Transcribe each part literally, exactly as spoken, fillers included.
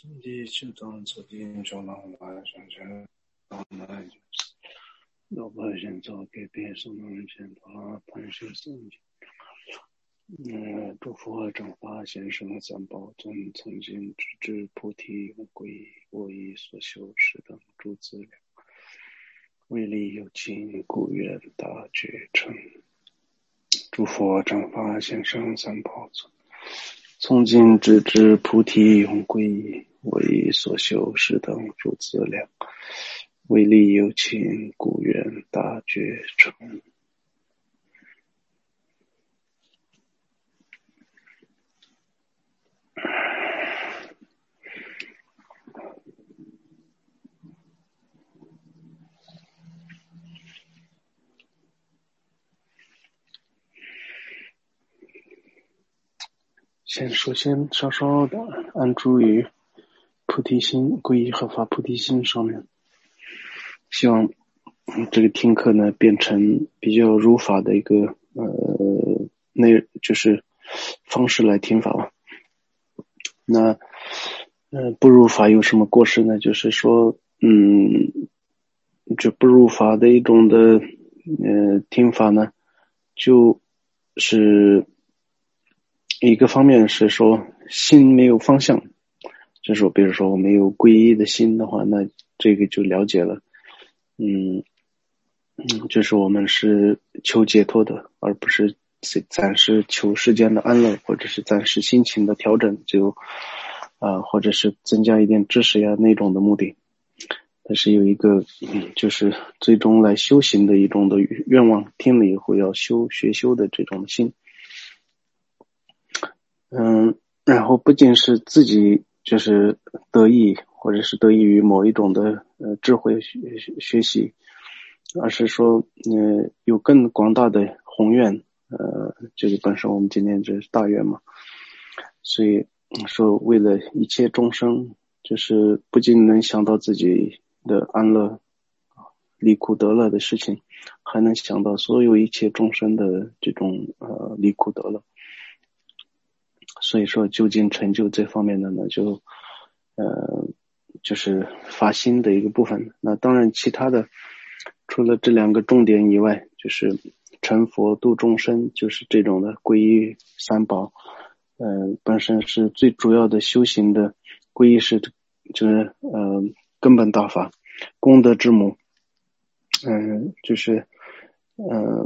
第九章这里就让我们想想，我们老百姓做给别什么人见到了潘先生，嗯，诸佛正法先生三宝尊曾经直至菩提永归我以所修是等诸资粮，为利有情故愿大觉成。诸佛正法先生三宝尊从今直至菩提永归我以所修是等诸资粮，为利有情故愿大觉成。先首先稍稍的安住于菩提心，皈依合法菩提心上面，希望这个听课呢变成比较如法的一个呃内就是方式来听法吧。那呃不如法有什么过失呢？就是说嗯这不如法的一种的呃听法呢，就是一个方面是说心没有方向，就是说比如说我没有皈依的心的话，那这个就了解了嗯嗯就是我们是求解脱的，而不是暂时求世间的安乐，或者是暂时心情的调整，就呃或者是增加一点知识呀那种的目的。但是有一个嗯就是最终来修行的一种的愿望，听了以后要修学修的这种心。嗯，然后不仅是自己就是得益，或者是得益于某一种的呃智慧学学习，而是说呃有更广大的宏愿，呃这个本身我们今天这是大愿嘛，所以说为了一切众生，就是不仅能想到自己的安乐离苦得乐的事情，还能想到所有一切众生的这种呃离苦得乐。所以说究竟成就这方面的呢，就呃就是发心的一个部分。那当然其他的除了这两个重点以外，就是成佛度众生，就是这种的皈依三宝，呃本身是最主要的修行的皈依，是就是呃根本大法，功德之母。嗯、呃、就是呃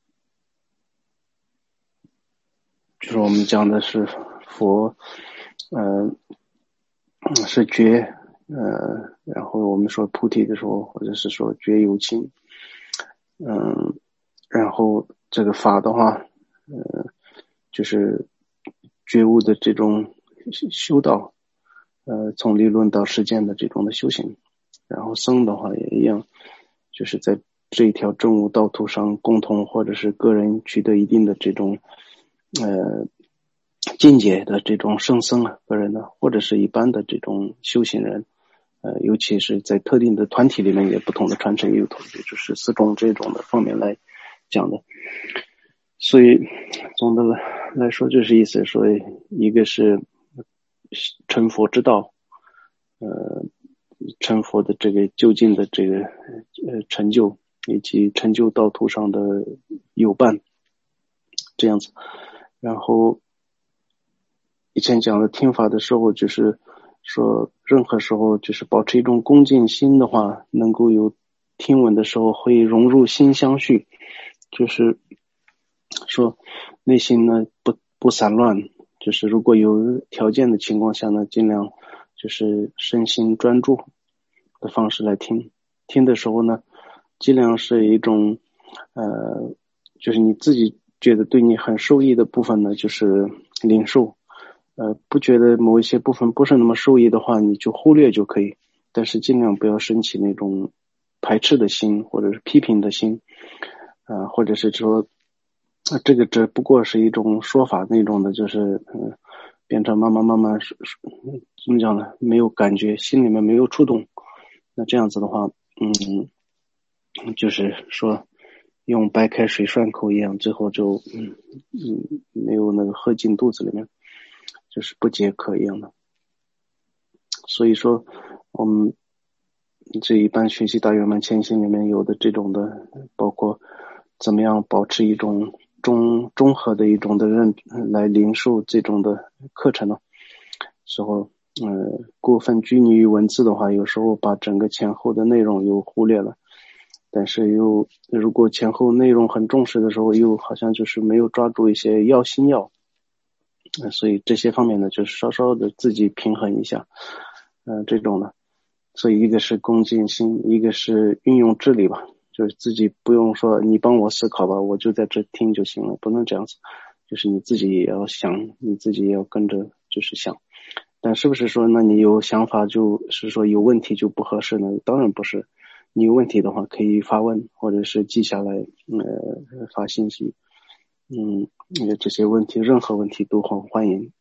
就是我们讲的是佛呃是觉，呃然后我们说菩提的时候，或者是说觉有情，嗯然后这个法的话呃就是觉悟的这种修道，呃从理论到实践的这种的修行。然后僧的话也一样，就是在这一条正悟道途上共同或者是个人取得一定的这种呃境界的这种圣僧啊，个人呢，或者是一般的这种修行人，呃，尤其是在特定的团体里面，也不同的传承有同，也就是四种这种的方面来讲的。所以总的来来说，就是意思说，一个是成佛之道，呃，成佛的这个究竟的这个呃成就，以及成就道途上的友伴，这样子。然后以前讲的听法的时候，就是说任何时候就是保持一种恭敬心的话，能够有听闻的时候会融入心相续，就是说内心呢不不散乱，就是如果有条件的情况下呢，尽量就是身心专注的方式来听。听的时候呢，尽量是一种呃就是你自己觉得对你很受益的部分呢，就是领受。呃，不觉得某一些部分不是那么受益的话，你就忽略就可以，但是尽量不要升起那种排斥的心，或者是批评的心，呃，或者是说，呃、这个只不过是一种说法那种的，就是呃，变成慢慢慢慢怎么讲呢？没有感觉，心里面没有触动，那这样子的话，嗯，就是说用白开水涮口一样，最后就嗯嗯没有那个喝进肚子里面。就是不解渴一样的。 所以说我们这一般学习大圆满前行里面有的这种的，包括怎么样保持一种中综合的一种的认来领受这种的课程呢时候，呃，过分拘泥于文字的话，有时候把整个前后的内容又忽略了。但是又如果前后内容很重视的时候，又好像就是没有抓住一些要心要，呃、所以这些方面呢，就是稍稍的自己平衡一下，呃，这种呢，所以一个是恭敬心，一个是运用智力吧，就是自己不用说你帮我思考吧，我就在这听就行了，不能这样子，就是你自己也要想，你自己也要跟着就是想。但是不是说那你有想法就是说有问题就不合适呢？当然不是，你有问题的话可以发问或者是记下来，呃，发信息，嗯，这些问题任何问题都很欢迎，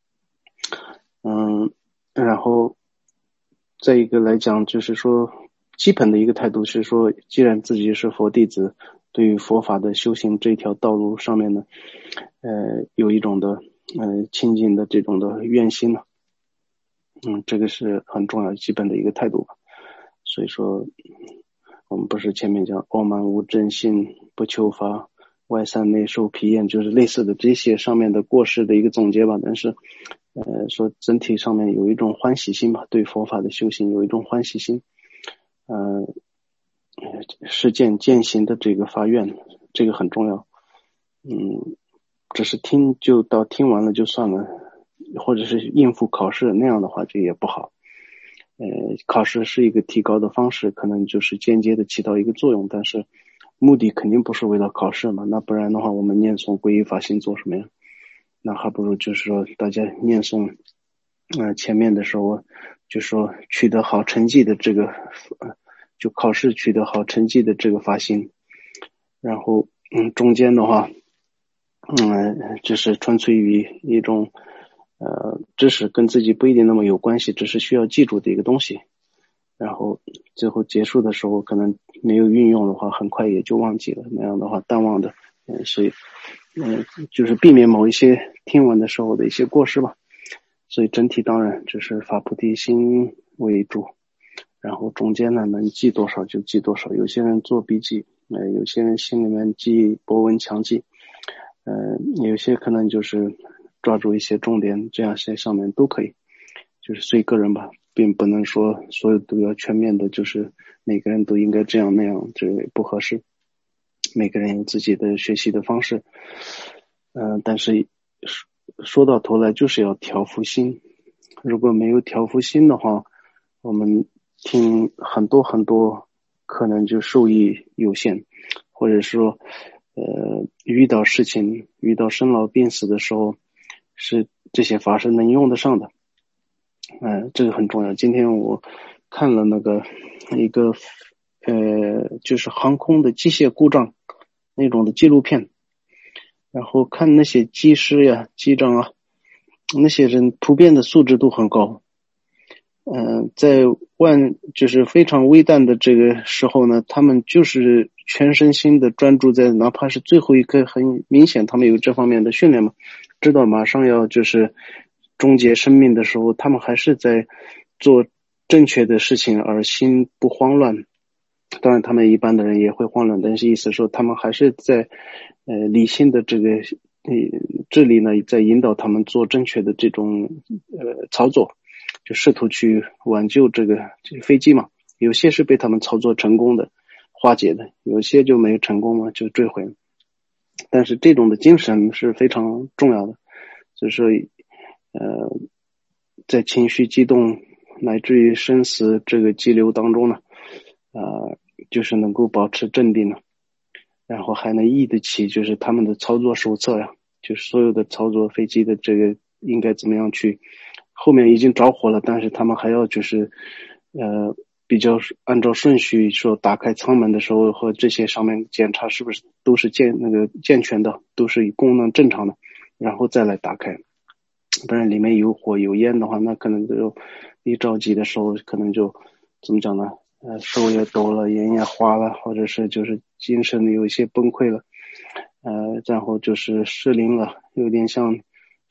嗯，然后再一个来讲就是说基本的一个态度是说，既然自己是佛弟子，对于佛法的修行这条道路上面呢，呃，有一种的呃亲近的这种的愿心呢。嗯，这个是很重要基本的一个态度吧。所以说我们不是前面讲傲慢无正信不求法外散内受疲厌，就是类似的这些上面的过失的一个总结吧。但是呃，说整体上面有一种欢喜心吧，对佛法的修行有一种欢喜心，呃，实践践行的这个发愿，这个很重要。嗯，只是听就到听完了就算了，或者是应付考试那样的话，这也不好。呃，考试是一个提高的方式，可能就是间接的起到一个作用，但是目的肯定不是为了考试嘛，那不然的话我们念诵皈依法行做什么呀？那还不如就是说大家念诵呃前面的时候就说取得好成绩的这个就考试取得好成绩的这个发心，然后嗯中间的话嗯就是纯粹于一种呃知识跟自己不一定那么有关系，只是需要记住的一个东西，然后最后结束的时候可能没有运用的话很快也就忘记了，那样的话淡忘的嗯所以嗯就是避免某一些听闻的时候的一些过失吧。所以整体当然就是发菩提心为主，然后中间呢能记多少就记多少，有些人做笔记，呃有些人心里面记博闻强记，呃有些可能就是抓住一些重点，这样些上面都可以，就是随个人吧，并不能说所有都要全面的，就是每个人都应该这样那样，这不合适。每个人有自己的学习的方式，嗯、呃，但是说到头来就是要调伏心。如果没有调伏心的话，我们听很多很多可能就受益有限，或者说呃遇到事情遇到生老病死的时候是这些法是能用得上的，呃这个很重要。今天我看了那个一个呃就是航空的机械故障那种的纪录片，然后看那些机师呀机长啊，那些人普遍的素质都很高，嗯、呃，在万就是非常危难的这个时候呢，他们就是全身心的专注在，哪怕是最后一刻，很明显他们有这方面的训练嘛，知道马上要就是终结生命的时候，他们还是在做正确的事情，而心不慌乱。当然他们一般的人也会慌乱，但是意思说他们还是在呃理性的这个呃智力呢在引导他们做正确的这种呃操作，就试图去挽救这个这个飞机嘛。有些是被他们操作成功的化解的，有些就没有成功嘛，就坠毁。但是这种的精神是非常重要的，所以说呃在情绪激动乃至于生死这个激流当中呢，呃就是能够保持镇定呢，然后还能译得起就是他们的操作手册呀，就是所有的操作飞机的这个应该怎么样去，后面已经着火了，但是他们还要就是呃比较按照顺序说打开舱门的时候和这些上面检查是不是都是健那个健全的，都是功能正常的，然后再来打开，不然里面有火有烟的话，那可能就一着急的时候可能就怎么讲呢，呃手也抖了，眼也花了，或者是就是精神有一些崩溃了，呃然后就是失灵了，有点像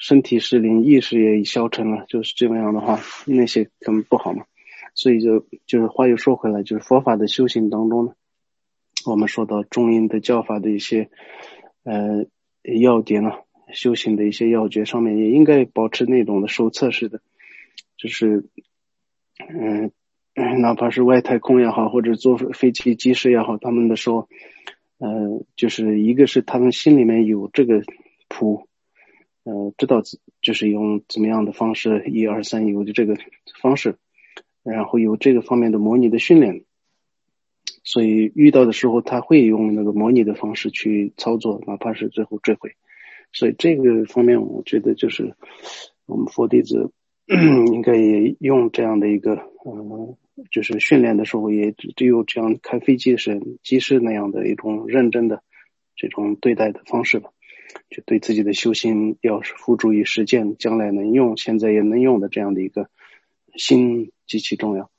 身体失灵，意识也消沉了，就是这样的话，那些根本不好嘛。所以就就是话又说回来，就是佛法的修行当中呢，我们说到中阴的教法的一些呃要点呢、啊，修行的一些要诀上面，也应该保持那种的手册式的，就是嗯、呃，哪怕是外太空也好，或者坐飞机机师也好，他们的时候，呃，就是一个是他们心里面有这个谱，呃，知道就是用怎么样的方式，一二三有的这个方式，然后有这个方面的模拟的训练。所以遇到的时候他会用那个模拟的方式去操作，哪怕是最后坠毁。所以这个方面我觉得就是我们佛弟子应该也用这样的一个呃，就是训练的时候也只有这样开飞机时机师那样的一种认真的这种对待的方式吧，就对自己的修行要是付诸于实践，将来能用现在也能用的这样的一个心极其重要。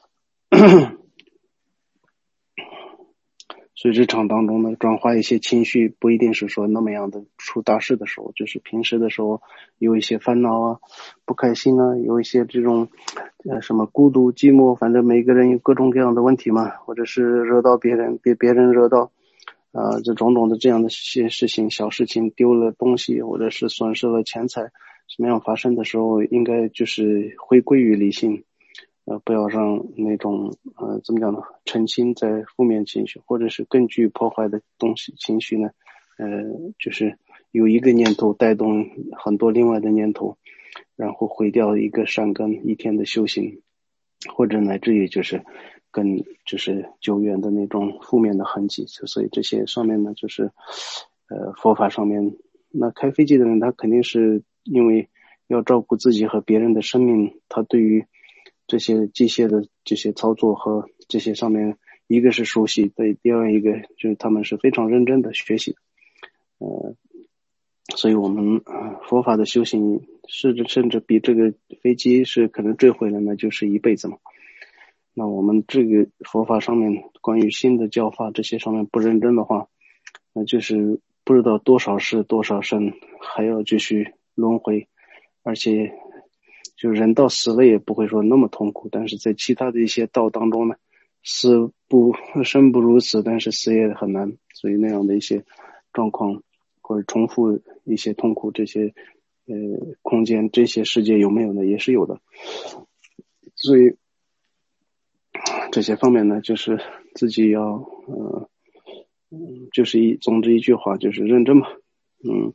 所以日常当中呢，转化一些情绪不一定是说那么样的出大事的时候，就是平时的时候有一些烦恼啊，不开心啊，有一些这种呃什么孤独寂寞，反正每个人有各种各样的问题嘛，或者是惹到别人被别人惹到啊、呃，这种种的这样的些事情，小事情丢了东西或者是损失了钱财，什么样发生的时候，应该就是回归于理性。呃，不要让那种呃怎么讲呢，沉浸在负面情绪或者是更具破坏的东西情绪呢，呃，就是有一个念头带动很多另外的念头，然后毁掉一个善根一天的修行，或者乃至于就是跟就是久远的那种负面的痕迹。所以这些上面呢，就是呃佛法上面，那开飞机的人他肯定是因为要照顾自己和别人的生命，他对于这些机械的这些操作和这些上面，一个是熟悉，对，第二一个就是他们是非常认真的学习，呃，所以我们、呃、佛法的修行甚至甚至比这个飞机是可能坠毁了呢，就是一辈子嘛。那我们这个佛法上面关于新的教法这些上面不认真的话，那就是不知道多少世多少生还要继续轮回，而且就人到死了也不会说那么痛苦，但是在其他的一些道当中呢，死不生不如死，但是死也很难，所以那样的一些状况或者重复一些痛苦，这些呃空间这些世界有没有呢？也是有的。所以这些方面呢，就是自己要呃就是一总之一句话就是认真嘛，嗯。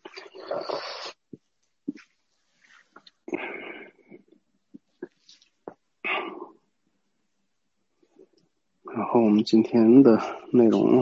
然后我们今天的内容，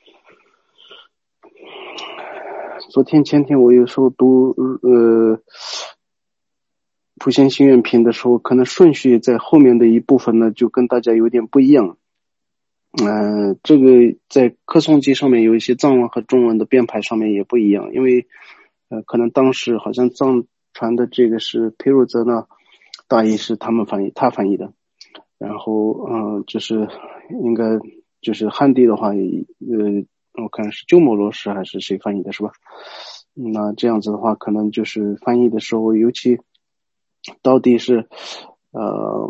昨天前天我有时候读呃普贤行愿品的时候，可能顺序在后面的一部分呢就跟大家有点不一样。呃这个在课诵机上面有一些藏文和中文的编排上面也不一样，因为呃可能当时好像藏传的这个是裴汝泽呢大意是他们翻译他翻译的，然后嗯、呃、就是应该就是汉地的话呃我看是鸠摩罗什还是谁翻译的是吧，那这样子的话可能就是翻译的时候尤其到底是呃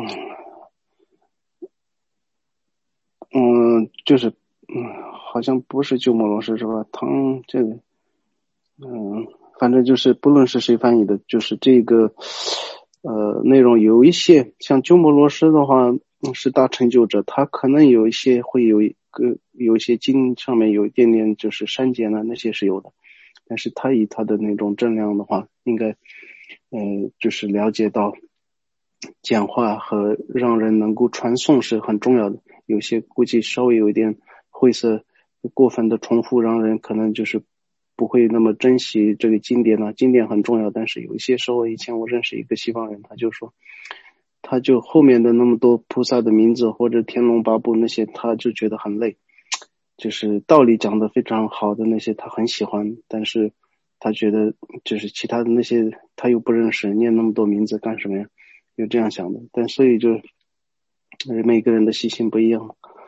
嗯就是嗯好像不是鸠摩罗什是吧，唐这个嗯反正就是不论是谁翻译的，就是这个呃内容有一些像鸠摩罗什的话是大成就者，他可能有一些会有一个有一些经上面有一点点就是删减了，那些是有的，但是他以他的那种正量的话应该呃就是了解到讲话和让人能够传送是很重要的，有些估计稍微有一点晦涩过分的重复，让人可能就是不会那么珍惜这个经典了。经典很重要，但是有一些时候以前我认识一个西方人，他就说他就后面的那么多菩萨的名字或者天龙八部那些他就觉得很累，就是道理讲得非常好的那些他很喜欢，但是他觉得就是其他的那些他又不认识，念那么多名字干什么呀，有这样想的。但所以就每个人的习性不一样，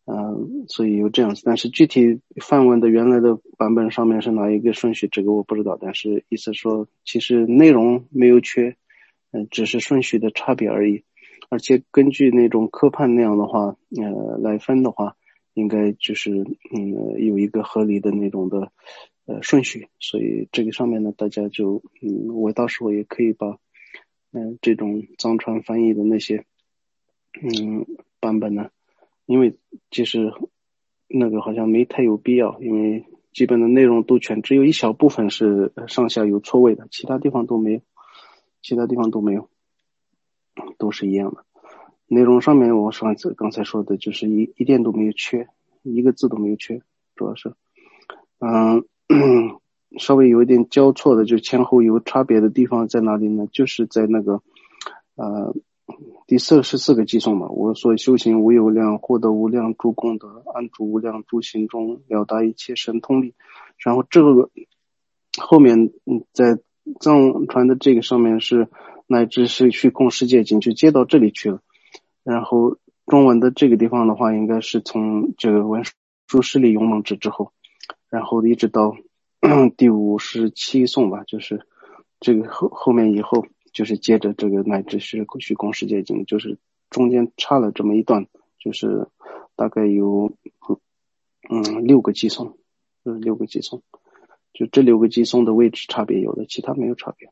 嗯，所以有这样子，但是具体梵文的原来的版本上面是哪一个顺序，这个我不知道。但是意思说，其实内容没有缺，嗯，只是顺序的差别而已。而且根据那种科判那样的话，呃，来分的话，应该就是嗯有一个合理的那种的呃顺序。所以这个上面呢，大家就嗯，我到时候也可以把嗯、呃、这种藏传翻译的那些嗯版本呢。因为其实那个好像没太有必要，因为基本的内容都全，只有一小部分是上下有错位的，其他地方都没有，其他地方都没有，都是一样的。内容上面我上次刚才说的就是一一点都没有缺，一个字都没有缺，主要是嗯稍微有一点交错的，就前后有差别的地方在哪里呢？就是在那个呃第四十四个偈颂嘛，我所修行无有量，获得无量诸功德，安住无量诸行中，了达一切神通力。然后这个后面嗯在藏传的这个上面是乃至是虚空世界经就接到这里去了。然后中文的这个地方的话，应该是从这个文殊师利勇猛之之后，然后一直到第五十七颂吧，就是这个后后面以后就是接着这个乃至虚虚空世界经，就是中间差了这么一段，就是大概有嗯六个偈颂，就是六个偈颂，就这六个偈颂的位置差别有的，其他没有差别。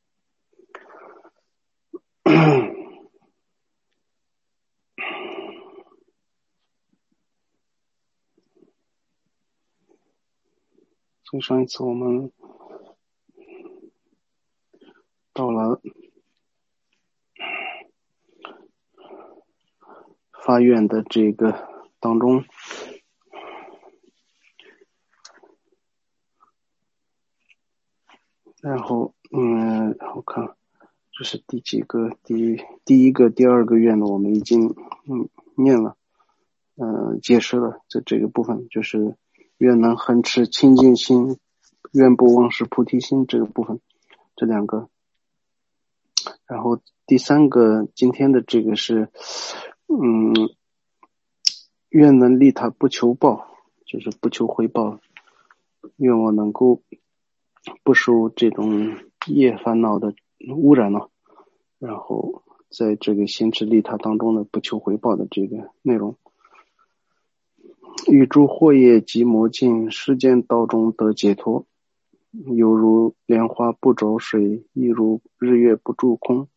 所以上一次我们到了发愿的这个当中，然后嗯，我看这是第几个？第第一个、第二个愿呢，我们已经嗯念了，嗯、呃，解释了这这个部分，就是愿能恒持清净心，愿不忘失菩提心这个部分，这两个。然后第三个今天的这个是嗯，愿能利他不求报，就是不求回报，愿我能够不受这种业烦恼的污染了，然后在这个行持利他当中呢，不求回报的这个内容。欲诸惑业及魔境，世间道中得解脱，犹如莲花不着水，亦如日月不住空。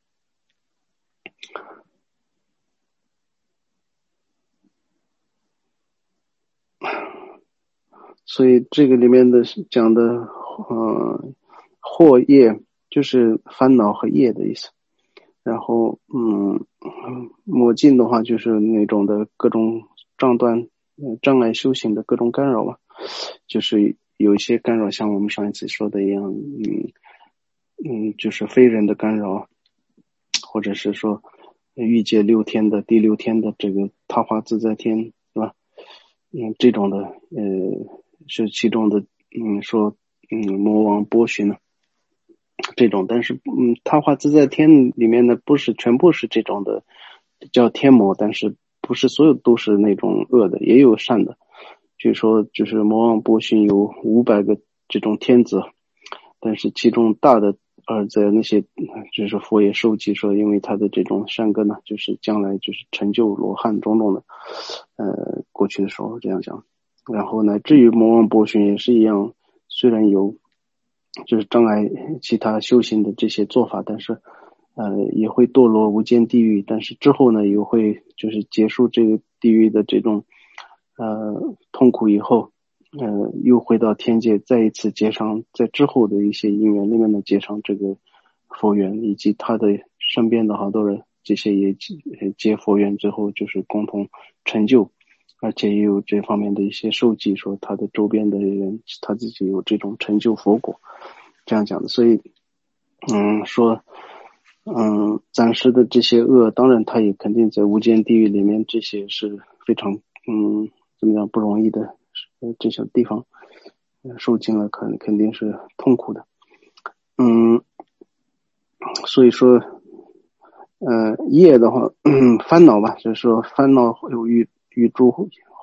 所以这个里面的讲的呃惑业就是烦恼和业的意思，然后嗯魔境的话就是那种的各种障断障碍修行的各种干扰吧，就是有一些干扰像我们上一次说的一样，嗯嗯就是非人的干扰，或者是说欲界六天的第六天的这个他化自在天，是吧？嗯这种的呃是其中的嗯说嗯魔王波旬呢这种，但是嗯他化自在天里面的不是全部是这种的叫天魔，但是不是所有都是那种恶的，也有善的。据说就是魔王波旬有五百个这种天子，但是其中大的而在那些就是佛也受记说，因为他的这种善根呢，就是将来就是成就罗汉种种的呃过去的时候这样讲。然后呢至于魔王波旬也是一样，虽然有就是障碍其他修行的这些做法，但是呃也会堕落无间地狱，但是之后呢也会就是结束这个地狱的这种呃痛苦以后，呃又回到天界，再一次结上在之后的一些因缘里面的结上这个佛缘，以及他的身边的好多人这些也结佛缘之后就是共同成就，而且也有这方面的一些受记，说他的周边的人他自己有这种成就佛果这样讲的。所以嗯说嗯暂时的这些恶，当然他也肯定在无间地狱里面，这些是非常嗯怎么样不容易的这些地方受尽了肯肯定是痛苦的。嗯所以说呃业的话嗯烦恼吧，就是说烦恼有与与诸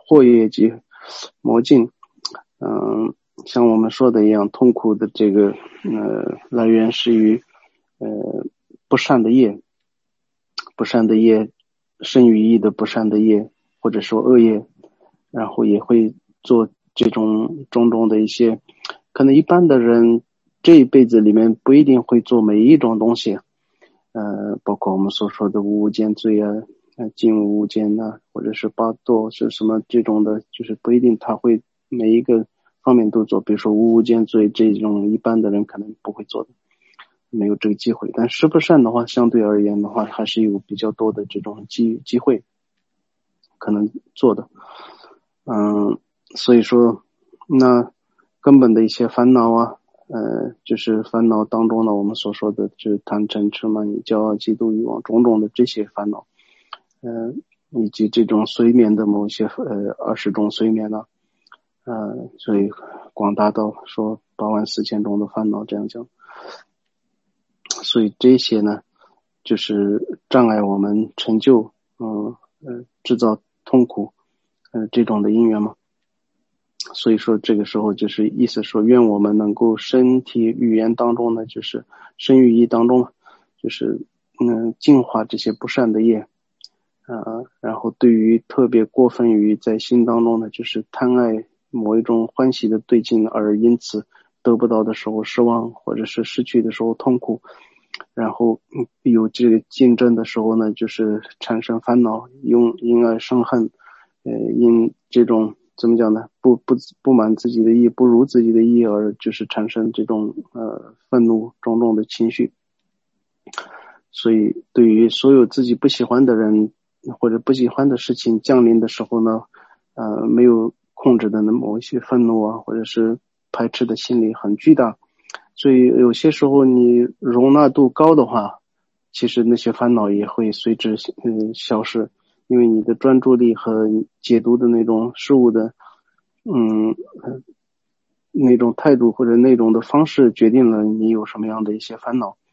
祸业及魔境。嗯，像我们说的一样，痛苦的这个呃来源是于呃不善的业，不善的业生于意的不善的业，或者说恶业，然后也会做这种种种的一些，可能一般的人这一辈子里面不一定会做每一种东西，呃，包括我们所说的无无间罪啊，呃，净无间啊，或者是八堕是什么这种的，就是不一定他会每一个方面都做。比如说无无间罪这种一般的人可能不会做的，没有这个机会。但十不善的话，相对而言的话，还是有比较多的这种机机会可能做的。嗯，所以说那根本的一些烦恼啊，呃，就是烦恼当中呢，我们所说的就是贪嗔痴慢疑骄傲嫉妒欲望种种的这些烦恼，呃，以及这种随眠的某些呃二十种随眠呢、啊，呃，所以广大到说八万四千种的烦恼这样讲，所以这些呢，就是障碍我们成就，嗯呃制造痛苦，呃这种的因缘嘛。所以说这个时候就是意思说，愿我们能够身体语言当中呢，就是身语意当中，就是嗯净化这些不善的业，呃，然后对于特别过分于在心当中呢，就是贪爱某一种欢喜的对境，而因此得不到的时候失望，或者是失去的时候痛苦，然后有这个竞争的时候呢，就是产生烦恼，因因而生恨，呃，因这种怎么讲呢？不不不满自己的意，不如自己的意，而就是产生这种呃愤怒种种的情绪。所以对于所有自己不喜欢的人或者不喜欢的事情降临的时候呢，呃，没有控制的那某一些愤怒啊，或者是排斥的心理很巨大。所以有些时候你容纳度高的话，其实那些烦恼也会随之嗯消失。因为你的专注力和解读的那种事物的嗯那种态度或者那种的方式决定了你有什么样的一些烦恼。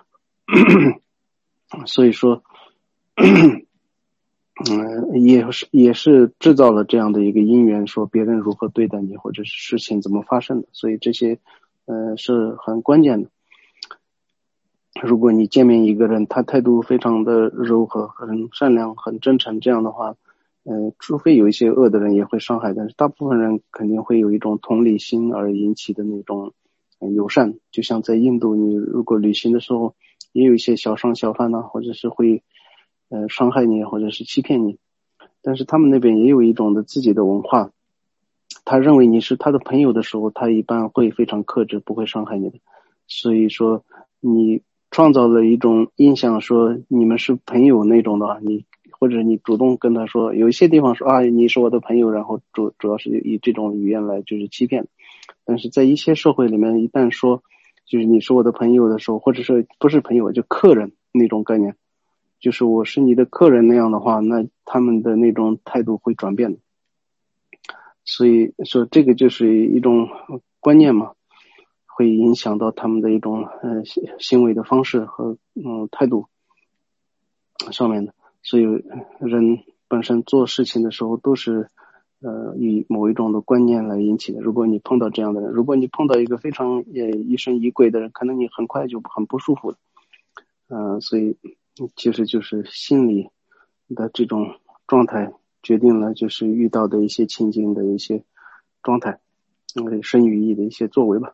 所以说嗯也是也是制造了这样的一个因缘，说别人如何对待你，或者是事情怎么发生的，所以这些呃是很关键的。如果你见面一个人，他态度非常的柔和、很善良、很真诚，这样的话，呃，除非有一些恶的人也会伤害，但是大部分人肯定会有一种同理心而引起的那种、呃、友善。就像在印度，你如果旅行的时候，也有一些小商小贩呢、啊，或者是会呃伤害你，或者是欺骗你，但是他们那边也有一种的自己的文化，他认为你是他的朋友的时候，他一般会非常克制，不会伤害你的。所以说你创造了一种印象，说你们是朋友那种的，你或者你主动跟他说，有一些地方说啊你是我的朋友，然后主主要是以这种语言来就是欺骗。但是在一些社会里面，一旦说就是你是我的朋友的时候，或者是不是朋友就客人那种概念，就是我是你的客人那样的话，那他们的那种态度会转变的。所以说这个就是一种观念嘛，会影响到他们的一种呃行为的方式和嗯态度上面的。所以人本身做事情的时候都是呃以某一种的观念来引起的。如果你碰到这样的人，如果你碰到一个非常呃疑神疑鬼的人，可能你很快就很不舒服了。呃所以其实就是心理的这种状态决定了就是遇到的一些情境的一些状态，嗯，身语意的一些作为吧。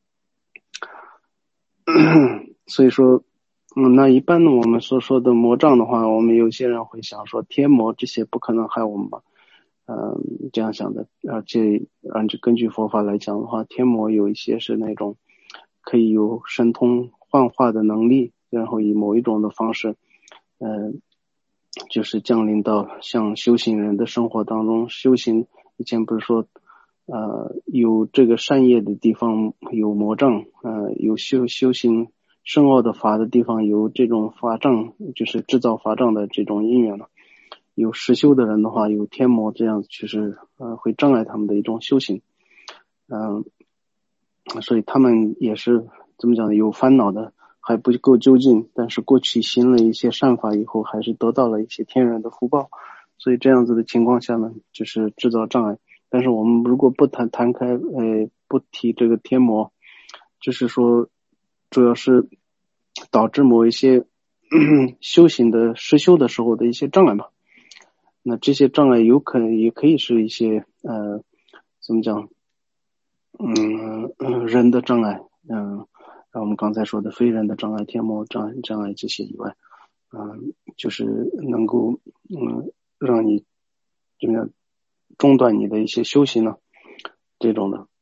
所以说嗯，那一般我们所说的魔障的话，我们有些人会想说天魔这些不可能害我们吧，嗯，这样想的。而且按照根据佛法来讲的话，天魔有一些是那种可以有神通幻化的能力，然后以某一种的方式嗯、呃，就是降临到像修行人的生活当中。修行以前不是说呃有这个善业的地方有魔障，呃有修修行深奥的法的地方有这种法障，就是制造法障的这种因缘了。有实修的人的话，有天魔这样就是呃会障碍他们的一种修行。嗯、呃，所以他们也是怎么讲呢，有烦恼的，还不够究竟，但是过去行了一些善法以后，还是得到了一些天然的福报， 所以这样子的情况下呢，就是制造障碍。但是我们如果不谈谈开，呃，不提这个天魔，就是说，主要是导致某一些修行的实修的时候的一些障碍嘛。那这些障碍有可能也可以是一些呃，怎么讲？嗯，呃人的障碍，嗯，然后我们刚才说的非人的障碍、天魔障碍、障碍这些以外，嗯，就是能够嗯让你怎么样中断你的一些修行呢？这种的，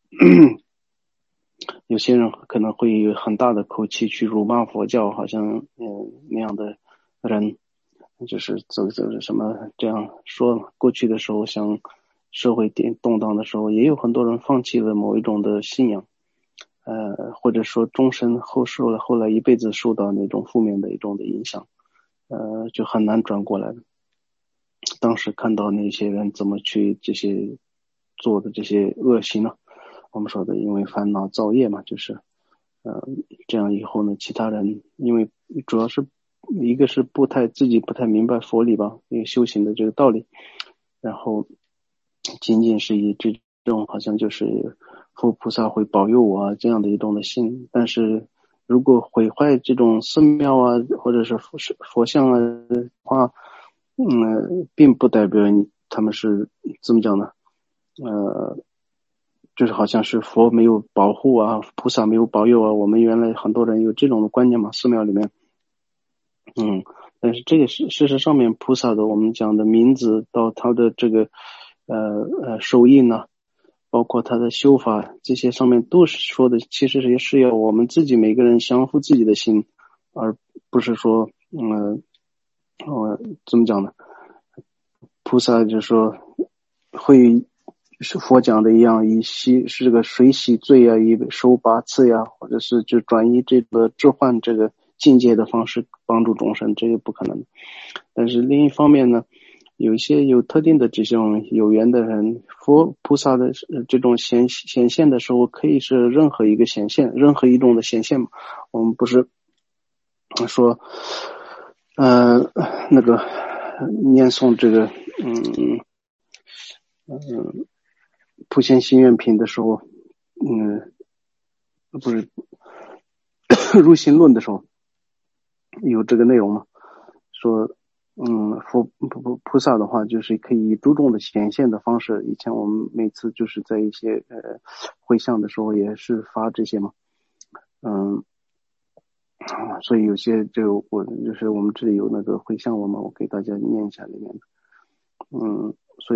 有些人可能会有很大的口气去辱骂佛教，好像嗯那样的人，就是走走什么这样说。过去的时候，像社会电动荡的时候，也有很多人放弃了某一种的信仰，呃，或者说终身后受了，后来一辈子受到那种负面的一种的影响，呃，就很难转过来的。当时看到那些人怎么去这些做的这些恶行呢？我们说的因为烦恼造业嘛，就是呃这样以后呢，其他人因为主要是一个是不太自己不太明白佛理吧，因为修行的这个道理，然后仅仅是以这种好像就是佛菩萨会保佑我啊这样的一种的心，但是如果毁坏这种寺庙啊或者是佛佛像啊的话，嗯，并不代表他们是怎么讲呢？呃，就是好像是佛没有保护啊，菩萨没有保佑啊。我们原来很多人有这种的观念嘛，寺庙里面，嗯，但是这个事事实上面，菩萨的我们讲的名字到他的这个呃呃手印呢，包括他的修法这些上面都是说的，其实也是要我们自己每个人降服自己的心，而不是说嗯呃怎么讲呢？菩萨就是说会是佛讲的一样，以洗是个水洗罪啊，以手拔刺呀，或者是就转移这个置换这个境界的方式帮助众生，这个不可能。但是另一方面呢，有一些有特定的这种有缘的人，佛菩萨的这种显显现的时候，可以是任何一个显现，任何一种的显现嘛。我们不是说呃那个念诵这个嗯嗯普贤行愿品的时候，嗯不是入心论的时候有这个内容嘛，说嗯佛菩菩萨的话就是可以以诸众的显现的方式，以前我们每次就是在一些呃会相的时候也是发这些嘛，嗯所以有些就我就是我们这里有那个会相文嘛，我给大家念一下里面的，嗯，所以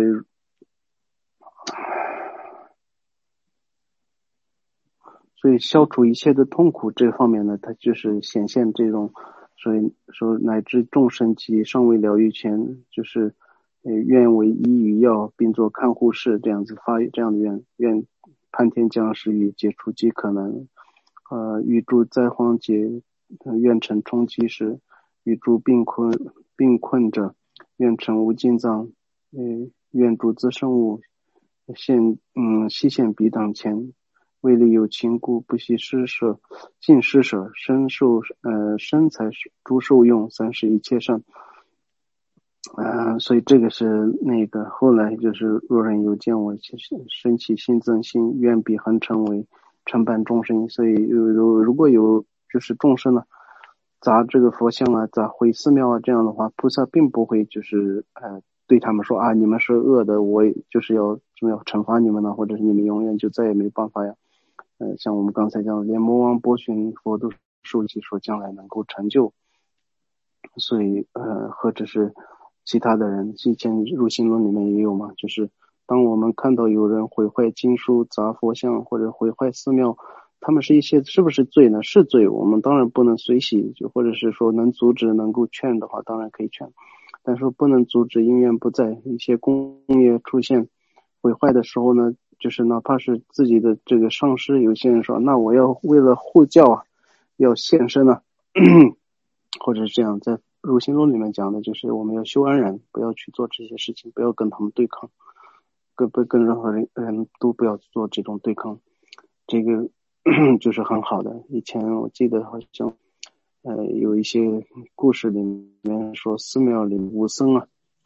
所以消除一切的痛苦这方面呢，它就是显现这种，所以说乃至众生及尚未疗愈前，就是呃愿为医与药，并作看护士，这样子发这样的愿，愿攀天降世与解除饥渴难，呃欲助灾荒解，呃愿成充饥时，欲助病困病困者，愿成无尽藏，呃愿助资生物，现嗯悉现彼等前。为利有情故，不惜施舍，尽施舍，身受呃身财诸受用，三世一切善。呃，所以这个是那个后来就是若人有见我，生起新增心，愿彼恒成为承办众生。所以有有如果有就是众生呢，砸这个佛像啊，砸毁寺庙啊，这样的话，菩萨并不会就是呃对他们说啊，你们是恶的，我就是要怎么样惩罚你们呢，或者是你们永远就再也没办法呀。呃，像我们刚才讲的，连魔王波旬佛都受记说将来能够成就，所以呃，或者是其他的人，以前入心论里面也有嘛，就是当我们看到有人毁坏经书、砸佛像或者毁坏寺庙，他们是一些是不是罪呢？是罪，我们当然不能随喜，就或者是说能阻止、能够劝的话，当然可以劝，但是不能阻止，因缘不在，一些工业出现毁坏的时候呢。就是哪怕是自己的这个上师，有些人说，那我要为了护教啊，要献身啊，或者是这样，在入心论里面讲的就是我们要修安然，不要去做这些事情，不要跟他们对抗，跟不跟任何人人都不要做这种对抗，这个就是很好的。以前我记得好像呃有一些故事里面说寺庙里武僧啊，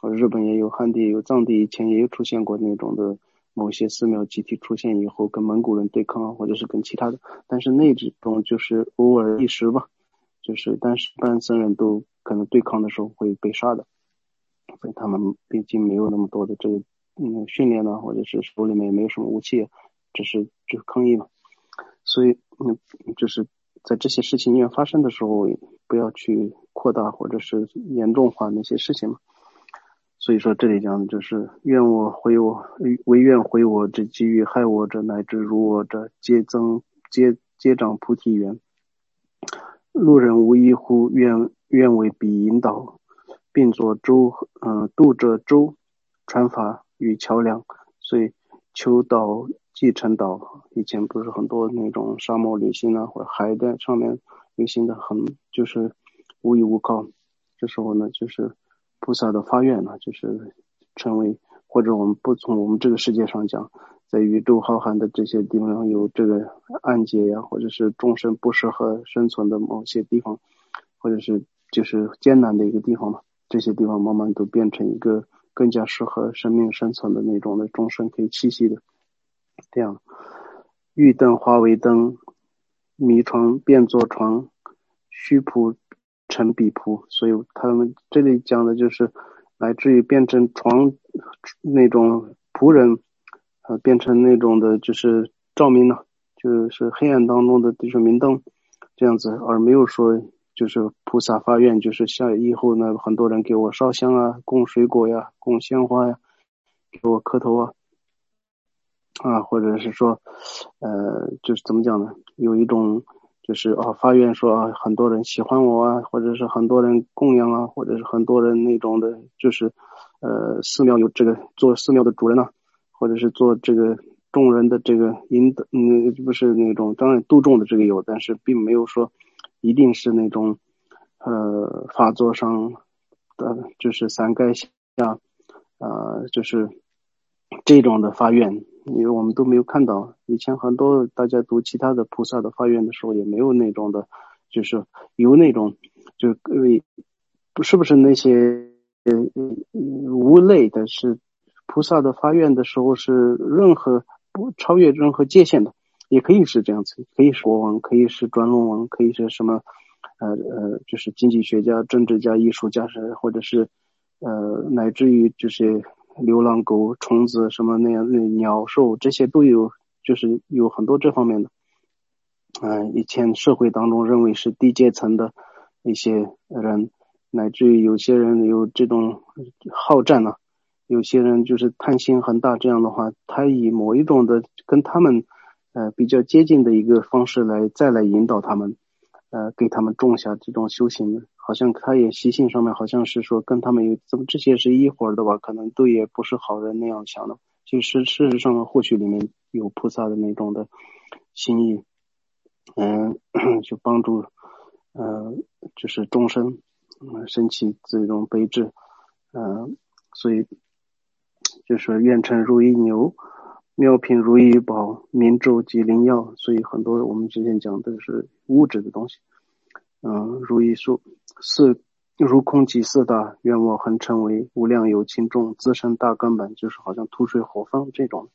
日本也有，汉地也有，藏地以前也有出现过那种的某些寺庙集体出现以后跟蒙古人对抗啊，或者是跟其他的，但是那种就是偶尔一时吧，就是但是一般僧人都可能对抗的时候会被杀的，所以他们毕竟没有那么多的这个嗯训练啊，或者是手里面也没有什么武器，只是就是抗议嘛。所以嗯就是在这些事情愿发生的时候，不要去扩大或者是严重化那些事情嘛。所以说这里讲的就是愿我回我唯愿回我之机遇，害我者乃至辱我者，皆增皆皆长菩提缘。路人无一乎，愿愿为彼引导，并作舟嗯、呃、渡者舟，传法与桥梁。所以求岛即成岛，以前不是很多那种沙漠旅行啊，或者海在上面旅行的很就是无依无靠，这时候呢就是菩萨的发愿呢，就是成为，或者我们不从我们这个世界上讲，在宇宙浩瀚的这些地方有这个暗界呀，或者是众生不适合生存的某些地方，或者是就是艰难的一个地方嘛，这些地方慢慢都变成一个更加适合生命生存的那种的众生可以栖息的。这样玉灯化为灯，迷床变作床，虚仆成比仆。所以他们这里讲的就是乃至于变成床那种仆人，呃，变成那种的就是照明了，就是黑暗当中的就是明灯这样子，而没有说就是菩萨发愿，就是像以后呢很多人给我烧香啊，供水果呀，供鲜花呀，给我磕头啊啊，或者是说呃就是怎么讲呢，有一种就是啊发愿说啊很多人喜欢我啊，或者是很多人供养啊，或者是很多人那种的就是呃寺庙有这个做寺庙的主人啊，或者是做这个众人的这个引导，嗯，不是那种当然度众的这个有，但是并没有说一定是那种呃法座上的就是三盖下呃就是这种的发愿，因为我们都没有看到，以前很多大家读其他的菩萨的发愿的时候也没有那种的，就是有那种就各位不是不是那些呃无类的，是菩萨的发愿的时候是任何不超越任何界限的，也可以是这样子，可以是国王，可以是转轮王，可以是什么呃呃就是经济学家、政治家、艺术家，是或者是呃乃至于就是流浪狗、虫子什么那样的鸟兽，这些都有，就是有很多这方面的。嗯、呃，以前社会当中认为是低阶层的一些人，乃至于有些人有这种好战啊，有些人就是贪心很大，这样的话，他以某一种的跟他们呃比较接近的一个方式来再来引导他们，呃，给他们种下这种修行的，好像他也习性上面好像是说跟他们有怎么这些是一伙儿的吧，可能都也不是好人那样想的。其实事实上或许里面有菩萨的那种的心意，嗯、呃，就帮助呃就是众生嗯、呃、升起这种悲智，呃，所以就是愿成如意牛，妙品如意宝，明咒及灵药。所以很多我们之前讲的是物质的东西，嗯，如意树四如空即四大，愿我恒成为无量有情众，自身大根本，就是好像土水火风这种，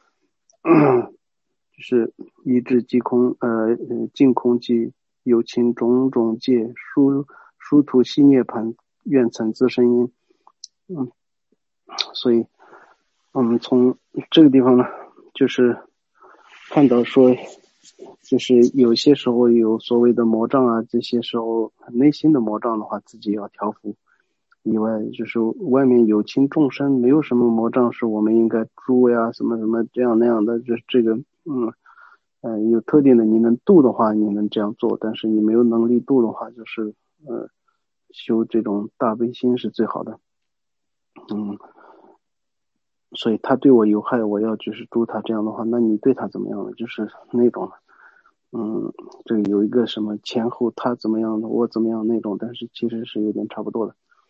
就是一至即空，呃，净空即有情种种界，殊殊途悉涅盘，愿成自身因。嗯，所以我们从这个地方呢，就是看到说，就是有些时候有所谓的魔障啊，这些时候内心的魔障的话，自己要调伏。以外，就是外面有情众生，没有什么魔障是我们应该诸呀，什么什么这样那样的，就是这个，嗯，呃，有特定的你能度的话，你能这样做，但是你没有能力度的话，就是呃，修这种大悲心是最好的，嗯。所以他对我有害，我要就是助他，这样的话，那你对他怎么样了？就是那种，嗯，这有一个什么前后他怎么样的，我怎么样那种，但是其实是有点差不多的。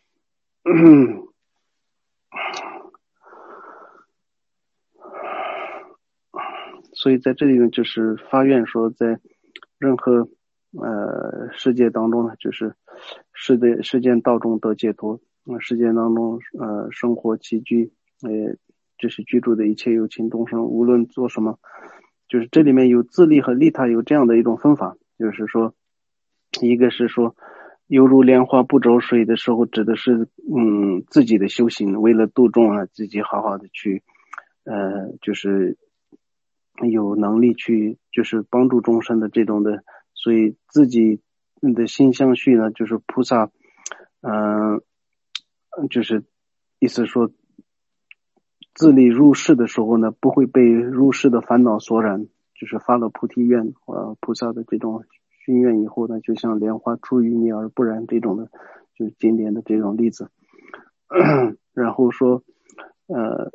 所以在这里呢，就是发愿说，在任何呃世界当中呢，就是世界世间道中得解脱， 呃世界当中呃生活起居呃就是居住的一切有情众生，无论做什么，就是这里面有自利和利他有这样的一种分法，就是说一个是说犹如莲花不着水的时候，指的是嗯自己的修行，为了度众啊，自己好好的去呃就是有能力去就是帮助众生的这种的，所以自己的心相续呢，就是菩萨嗯、呃、就是意思说自力入世的时候呢，不会被入世的烦恼所染，就是发了菩提愿呃菩萨的这种心愿以后呢，就像莲花出淤泥而不染这种的，就是经典的这种例子。然后说呃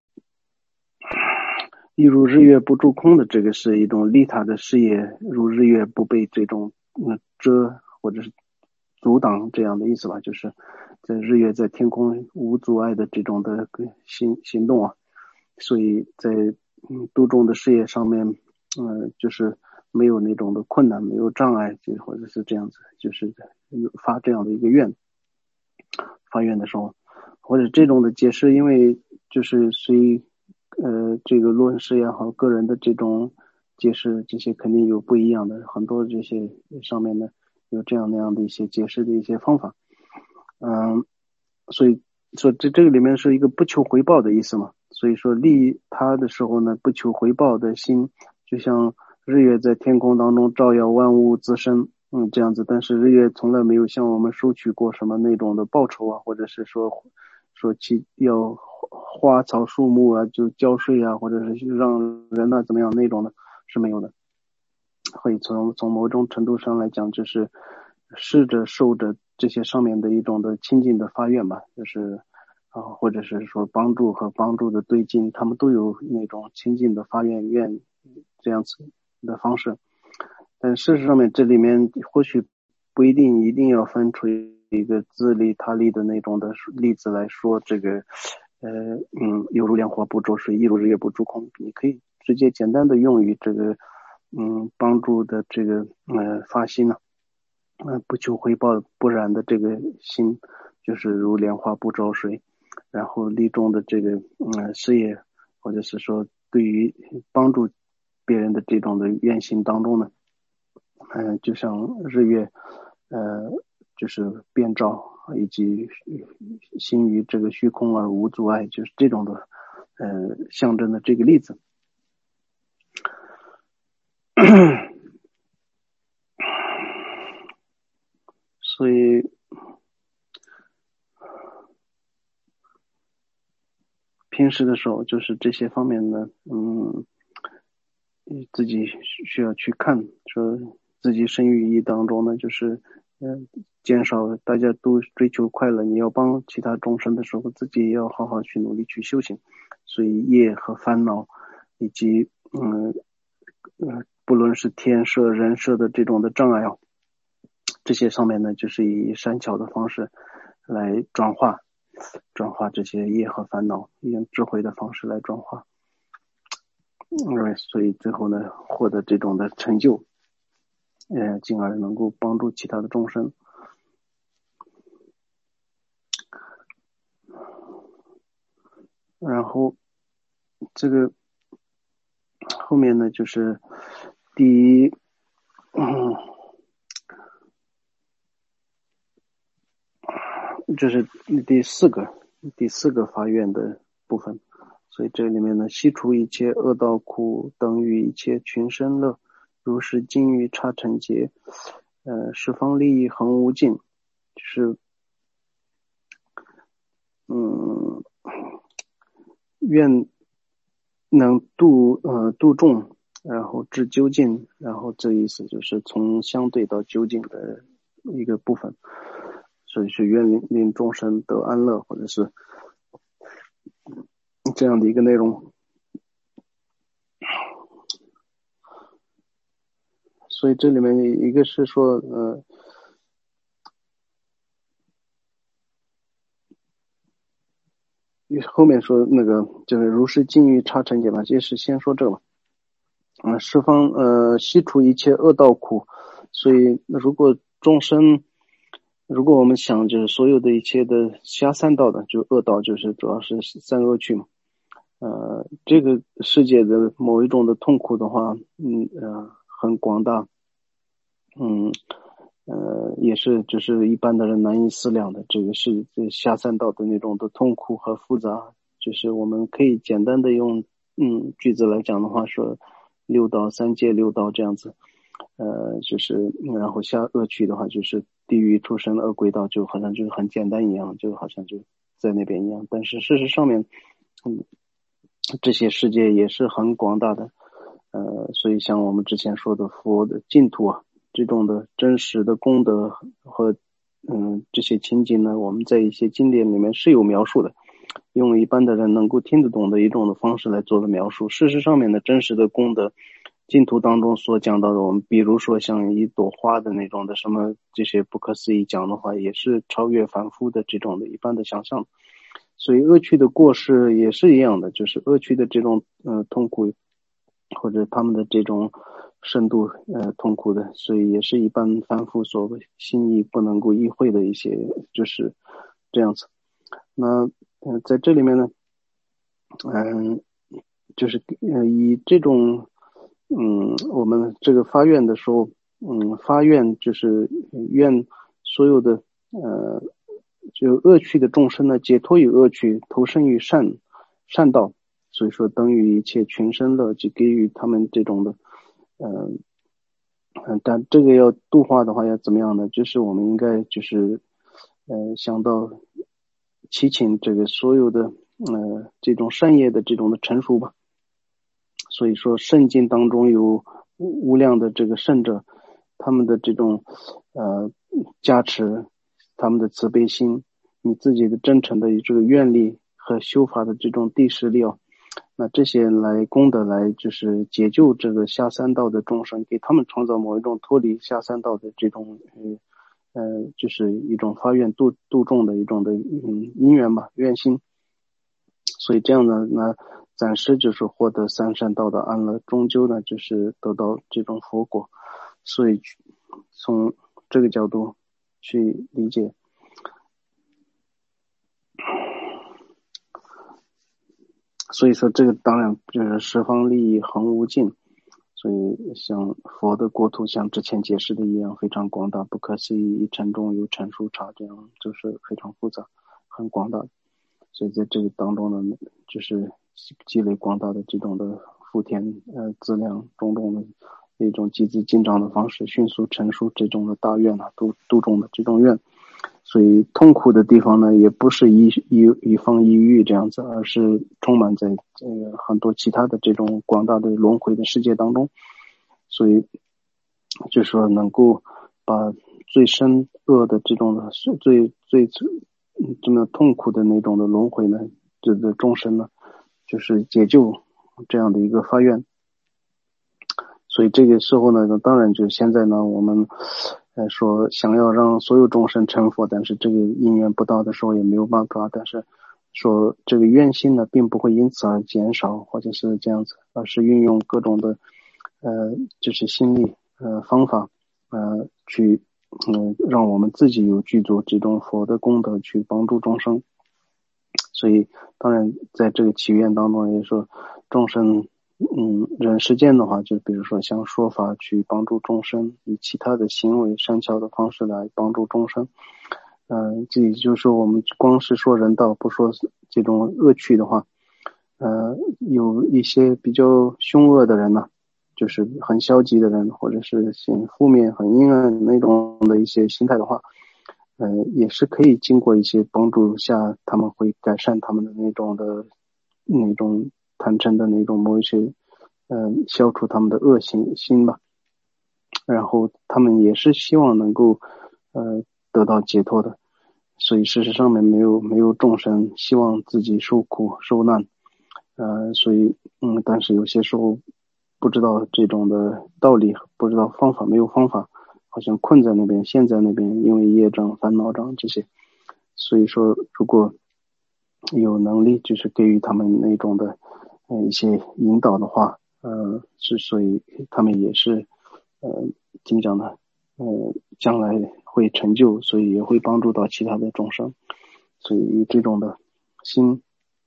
一如日月不住空的，这个是一种利他的事业，如日月不被这种嗯遮或者是阻挡这样的意思吧，就是在日月在天空无阻碍的这种的行行动啊，所以在嗯度众的事业上面，嗯、呃、就是没有那种的困难，没有障碍，就或者是这样子，就是发这样的一个愿，发愿的时候，或者这种的解释，因为就是随呃这个论师也好，个人的这种解释，这些肯定有不一样的，很多这些上面呢有这样那样的一些解释的一些方法，嗯，所以说这这个里面是一个不求回报的意思嘛，所以说利他的时候呢，不求回报的心，就像日月在天空当中照耀万物自身。嗯，这样子，但是日月从来没有向我们收取过什么那种的报酬啊，或者是说说其要花草树木啊就交税啊，或者是让人啊怎么样那种的，是没有的。会从从某种程度上来讲，就是试着受着这些上面的一种的亲近的发愿吧，就是啊、呃，或者是说帮助和帮助的对境，他们都有那种亲近的发愿愿这样子的方式。但事实上面这里面或许不一定一定要分出一个自利他利的那种的例子来说这个呃嗯犹如莲花不着水，亦如日月不住空，你可以直接简单的用于这个嗯帮助的这个呃发心呢、啊，呃不求回报不然的这个心，就是如莲花不着水，然后利众的这个嗯事业，或者是说对于帮助别人的这种的愿心当中呢，嗯、呃，就像日月，呃，就是遍照以及心于这个虚空而无阻碍，就是这种的，呃，象征的这个例子。所以，平时的时候，就是这些方面呢，嗯，自己需要去看，说自己生于意当中呢，就是嗯、呃，减少大家都追求快乐，你要帮其他众生的时候，自己也要好好去努力去修行。所以业和烦恼，以及嗯呃，不论是天设、人设的这种的障碍啊，这些上面呢，就是以善巧的方式来转化，转化这些业和烦恼，用智慧的方式来转化。嗯，所以最后呢，获得这种的成就，呃，进而能够帮助其他的众生。然后这个后面呢，就是第一，嗯，就是第四个第四个发愿的部分。所以这里面呢，悉除一切恶道苦，等于一切群生乐，如是金鱼叉成劫，呃，十方利益恒无尽，就是嗯，愿能度呃度众，然后至究竟，然后这意思就是从相对到究竟的一个部分，所以是愿令令众生得安乐，或者是这样的一个内容。所以这里面一个是说呃后面说那个就是如是金鱼叉成劫嘛，这是先说这个嘛。嗯，十方呃悉除一切恶道苦，所以如果众生如果我们想就是所有的一切的下三道的，就恶道，就是主要是三恶趣嘛。呃，这个世界的某一种的痛苦的话，嗯呃，很广大，嗯呃，也是就是一般的人难以思量的。这个是这下三道的那种的痛苦和复杂，就是我们可以简单的用嗯句子来讲的话，说六道三界六道这样子。呃，就是然后下恶趣的话，就是地狱出生恶鬼道，就好像就是很简单一样，就好像就在那边一样。但是事实上面，嗯，这些世界也是很广大的。呃，所以像我们之前说的佛的净土啊，这种的真实的功德和嗯这些情景呢，我们在一些经典里面是有描述的，用一般的人能够听得懂的一种的方式来做的描述。事实上面的真实的功德，净土当中所讲到的，我们比如说像一朵花的那种的什么这些不可思议讲的话，也是超越凡夫的这种的一般的想象。所以恶趣的过失也是一样的，就是恶趣的这种呃痛苦，或者他们的这种深度呃痛苦的，所以也是一般凡夫所心意不能够意会的一些，就是这样子。那呃在这里面呢，嗯、呃，就是呃以这种嗯我们这个发愿的时候，嗯发愿就是愿所有的呃就恶趣的众生呢解脱于恶趣，投身于善善道，所以说等于一切群生乐，就给予他们这种的嗯、呃、但这个要度化的话要怎么样呢？就是我们应该就是呃想到祈请这个所有的呃这种善业的这种的成熟吧。所以说圣经当中有无量的这个圣者，他们的这种呃加持，他们的慈悲心，你自己的真诚的这个愿力和修法的这种地势力哦，那这些来功德来就是解救这个下三道的众生，给他们创造某一种脱离下三道的这种呃呃就是一种发愿度度众的一种的嗯因缘吧，愿心。所以这样呢，那暂时就是获得三善道的安乐，终究呢就是得到这种佛果。所以从这个角度去理解，所以说这个当然就是十方利益恒无尽。所以像佛的国土像之前解释的一样，非常广大不可思议，一城中有陈数差，这样就是非常复杂很广大。所以在这个当中呢，就是积累广大的这种的福田呃资粮种种的一种集资进账的方式，迅速陈述这种的大愿啊，度度众的这种愿。所以痛苦的地方呢，也不是一一一方一域这样子，而是充满在这个很多其他的这种广大的轮回的世界当中。所以就说能够把最深恶的这种的最最最这么痛苦的那种的轮回呢，这个众生呢，就是解救这样的一个发愿。所以这个时候呢，当然就现在呢，我们呃说想要让所有众生成佛，但是这个因缘不到的时候也没有办法。但是说这个愿心呢，并不会因此而减少，或者是这样子，而是运用各种的呃就是心力呃方法呃去嗯、呃、让我们自己有具足这种佛的功德去帮助众生。所以当然在这个祈愿当中也说众生嗯，人世间的话，就比如说像说法去帮助众生，以其他的行为善巧的方式来帮助众生。嗯、呃，这也就是说我们光是说人道，不说这种恶趣的话，呃，有一些比较凶恶的人呢，就是很消极的人，或者是很负面、很阴暗那种的一些心态的话，呃，也是可以经过一些帮助下，他们会改善他们的那种的那种贪嗔的那种某一些，呃，消除他们的恶行心吧。然后他们也是希望能够，呃，得到解脱的。所以事实上面没有没有众生希望自己受苦受难，呃，所以嗯，但是有些时候不知道这种的道理，不知道方法，没有方法，好像困在那边，陷在那边，因为业障、烦恼障这些。所以说，如果有能力，就是给予他们那种的呃一些引导的话，呃，是所以他们也是呃怎么讲呢？ 呃将来会成就，所以也会帮助到其他的众生。所以以这种的心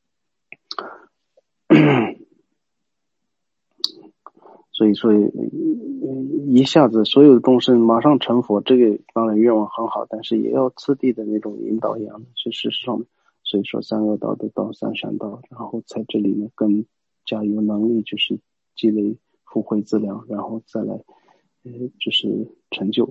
所以说一下子所有的众生马上成佛，这个当然愿望很好，但是也要次第的那种引导一样的，是事实上，所以说三恶道的道三善道，然后在这里呢更加有能力就是积累福慧资粮，然后再来呃就是成就。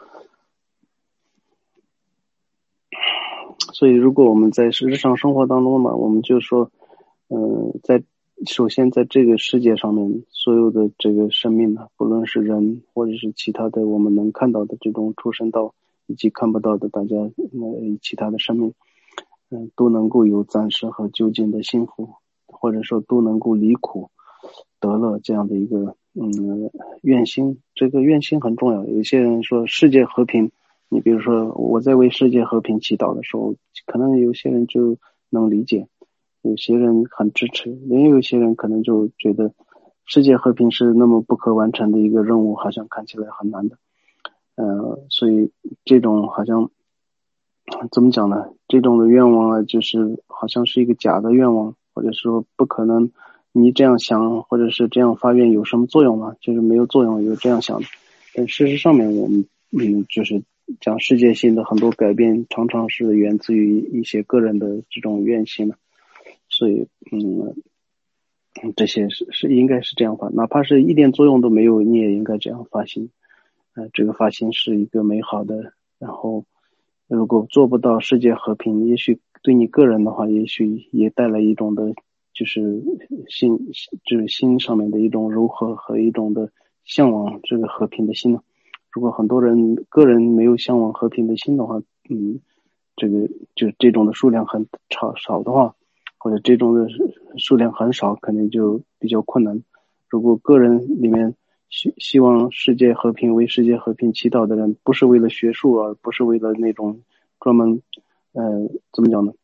所以如果我们在日常生活当中嘛，我们就说呃在首先在这个世界上面所有的这个生命呢，不论是人或者是其他的我们能看到的这种畜生道以及看不到的大家呃其他的生命嗯、呃，都能够有暂时和究竟的幸福，或者说都能够离苦得乐这样的一个嗯愿心。这个愿心很重要。有些人说世界和平，你比如说我在为世界和平祈祷的时候，可能有些人就能理解，有些人很支持，也有些人可能就觉得世界和平是那么不可完成的一个任务，好像看起来很难的。呃，所以这种好像怎么讲呢？这种的愿望啊，就是好像是一个假的愿望，或者说不可能。你这样想或者是这样发愿有什么作用吗？就是没有作用，有这样想的。但事实上面我们嗯，就是讲世界性的很多改变常常是源自于一些个人的这种愿心，所以嗯，这些是是应该是这样发，哪怕是一点作用都没有，你也应该这样发心。呃，这个发心是一个美好的，然后如果做不到世界和平，也许对你个人的话，也许也带来一种的就是心就是心上面的一种柔和和一种的向往这个和平的心。如果很多人个人没有向往和平的心的话，嗯，这个就这种的数量很少少的话，或者这种的数量很少，可能就比较困难。如果个人里面希希望世界和平为世界和平祈祷的人，不是为了学术，而不是为了那种专门呃怎么讲呢？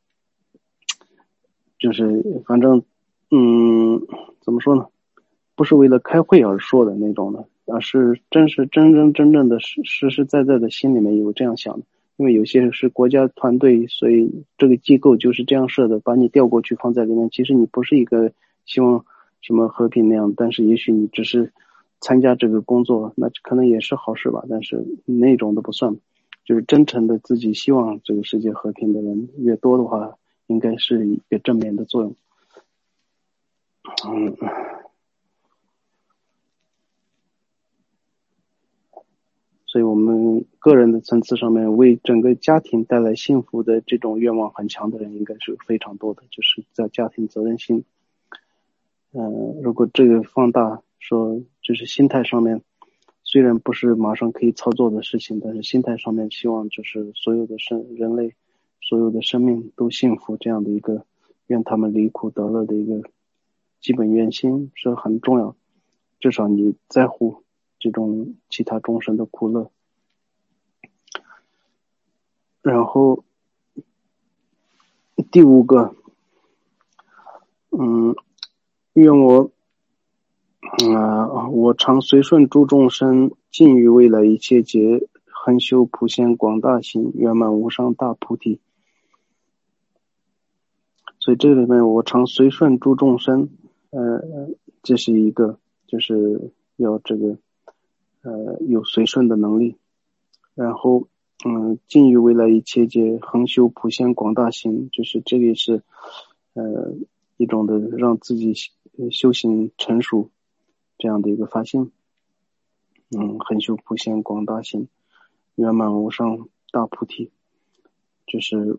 就是反正嗯怎么说呢？不是为了开会而说的那种的，而是真是真真正正的实实实在在的心里面有这样想的。因为有些是国家团队，所以这个机构就是这样设的，把你调过去放在里面。其实你不是一个希望什么和平那样，但是也许你只是参加这个工作，那可能也是好事吧，但是那种都不算。就是真诚的自己希望这个世界和平的人越多的话，应该是一个正面的作用。嗯。所以我们个人的层次上面，为整个家庭带来幸福的这种愿望很强的人应该是非常多的，就是在家庭责任心。呃，如果这个放大说，就是心态上面，虽然不是马上可以操作的事情，但是心态上面希望就是所有的生人类，所有的生命都幸福，这样的一个愿他们离苦得乐的一个基本愿心是很重要。至少你在乎这种其他众生的苦乐。然后第五个，嗯，愿我，呃，我常随顺诸众生，尽于未来一切劫，恒修普贤广大行，圆满无上大菩提。所以这里面我常随顺诸众生，呃，这是一个就是要这个呃有随顺的能力，然后嗯，尽于未来一切劫，恒修普贤广大行，就是这个也是呃一种的让自己修行成熟这样的一个发心。嗯，恒修普贤广大行，圆满无上大菩提，就是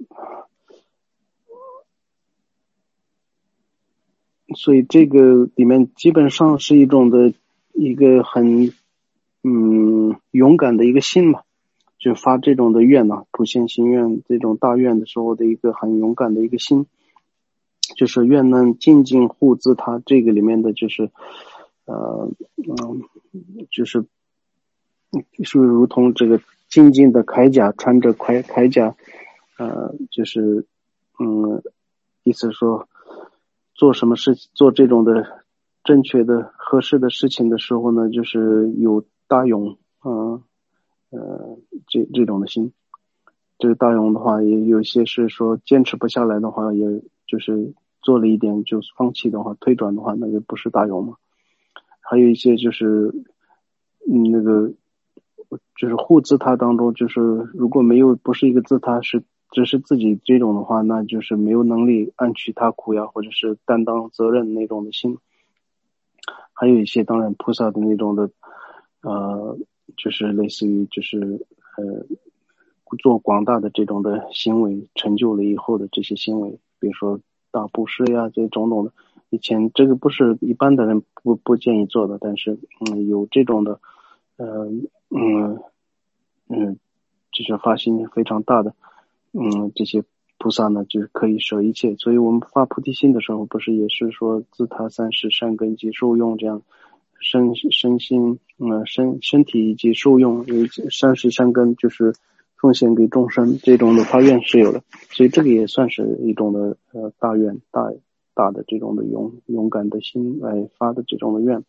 所以这个里面基本上是一种的一个很嗯勇敢的一个心嘛，就发这种的愿呢、啊，普贤行愿这种大愿的时候的一个很勇敢的一个心，就是愿能精进护自他。这个里面的就是呃嗯就是是如同这个精进的铠甲，穿着铠铠甲，呃就是嗯意思说做什么事做这种的正确的合适的事情的时候呢，就是有大勇，嗯呃这这种的心。这个大勇的话，也有些是说坚持不下来的话，也就是做了一点就放弃的话，退转的话，那就不是大勇嘛。还有一些就是嗯那个就是护自他当中，就是如果没有不是一个自他，是只是自己这种的话，那就是没有能力安取他苦呀，或者是担当责任那种的心。还有一些当然菩萨的那种的呃就是类似于就是呃做广大的这种的行为，成就了以后的这些行为，比如说大布施呀，这种种的。以前这个不是一般的人不不建议做的，但是嗯有这种的呃嗯嗯就是发心非常大的嗯这些菩萨呢，就是可以舍一切。所以我们发菩提心的时候，不是也是说自他三世善根及受用，这样身身心呃身身体以及受用有三世善根，就是奉献给众生，这种的发愿是有的。所以这个也算是一种的呃大愿大大的这种的勇勇敢的心来发的这种的愿。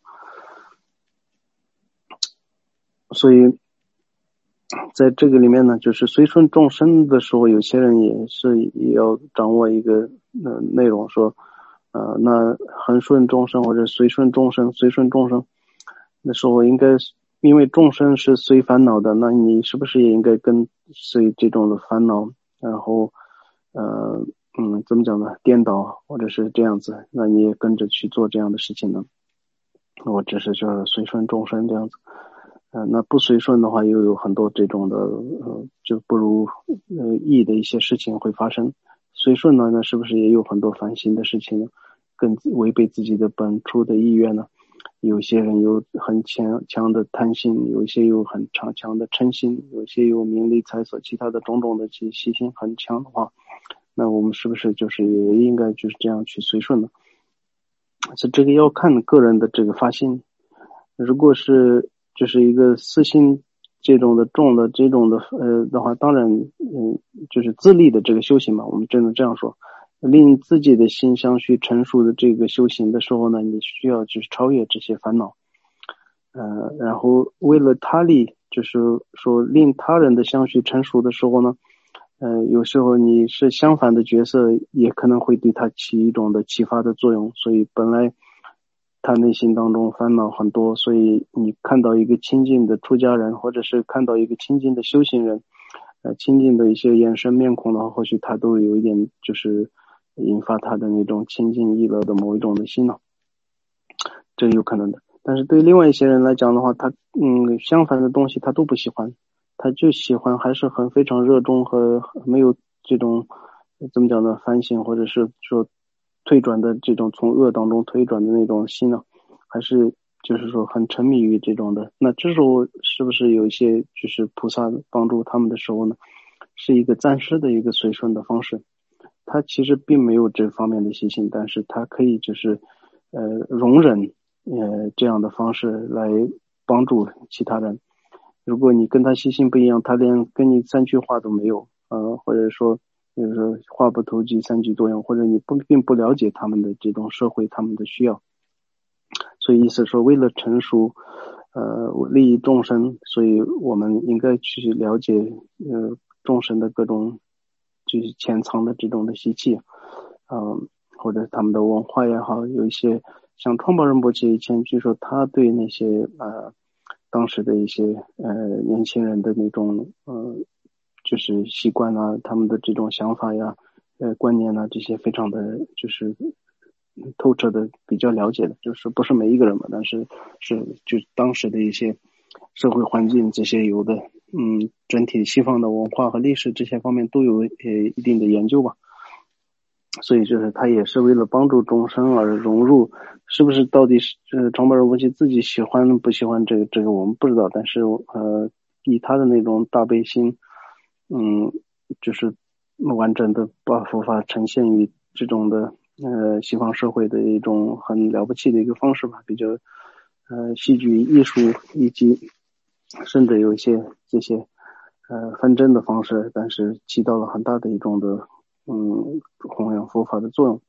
所以在这个里面呢，就是随顺众生的时候，有些人也是也要掌握一个呃内容，说呃那恒顺众生或者随顺众生，随顺众生那时候应该因为众生是随烦恼的，那你是不是也应该跟随这种的烦恼，然后呃嗯怎么讲呢，颠倒或者是这样子，那你也跟着去做这样的事情呢？我只是就是随顺众生这样子。呃，那不随顺的话，又有很多这种的，呃，就不如呃意的一些事情会发生。随顺呢，那是不是也有很多烦心的事情呢？更违背自己的本初的意愿呢？有些人有很强强的贪心，有一些有很强强的嗔心，有些有名利财色其他的种种的这些习性很强的话，那我们是不是就是也应该就是这样去随顺呢？这这个要看个人的这个发心。如果是就是一个私心这种的重的这种的呃的话，当然嗯就是自利的这个修行嘛，我们只能这样说。令自己的心相续成熟的这个修行的时候呢，你需要就是超越这些烦恼，呃，然后为了他利，就是说令他人的相续成熟的时候呢，呃，有时候你是相反的角色，也可能会对他起一种的启发的作用。所以本来他内心当中烦恼很多，所以你看到一个亲近的出家人，或者是看到一个亲近的修行人，呃，亲近的一些眼神面孔的话，或许他都有一点就是引发他的那种亲近意乐的某一种的心呢，这有可能的。但是对另外一些人来讲的话，他嗯相反的东西他都不喜欢，他就喜欢还是很非常热衷和没有这种怎么讲呢反省，或者是说退转的这种从恶当中退转的那种心呢，还是就是说很沉迷于这种的。那这时候是不是有一些就是菩萨帮助他们的时候呢，是一个暂时的一个随顺的方式。他其实并没有这方面的习性，但是他可以就是呃容忍呃这样的方式来帮助其他人。如果你跟他习性不一样，他连跟你三句话都没有，呃，或者说就是说话不投机三句多用，或者你不并不了解他们的这种社会他们的需要，所以意思说为了成熟呃利益众生，所以我们应该去了解呃众生的各种就是潜藏的这种的习气，嗯、呃，或者他们的文化也好，有一些像创办人伯奇以前据说他对那些呃当时的一些呃年轻人的那种呃就是习惯啊，他们的这种想法呀呃观念啊，这些非常的就是透彻的比较了解的，就是不是每一个人嘛，但是是就当时的一些社会环境这些有的嗯整体西方的文化和历史这些方面都有呃一定的研究吧。所以就是他也是为了帮助众生而融入，是不是到底是呃长本仁波切自己喜欢不喜欢这个这个我们不知道，但是呃以他的那种大悲心，嗯，就是完整的把佛法呈现于这种的呃西方社会的一种很了不起的一个方式吧，比较呃戏剧艺术以及甚至有一些这些呃纷争的方式，但是起到了很大的一种的嗯弘扬佛法的作用。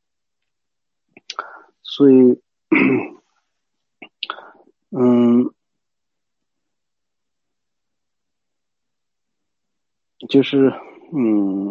所以嗯就是嗯，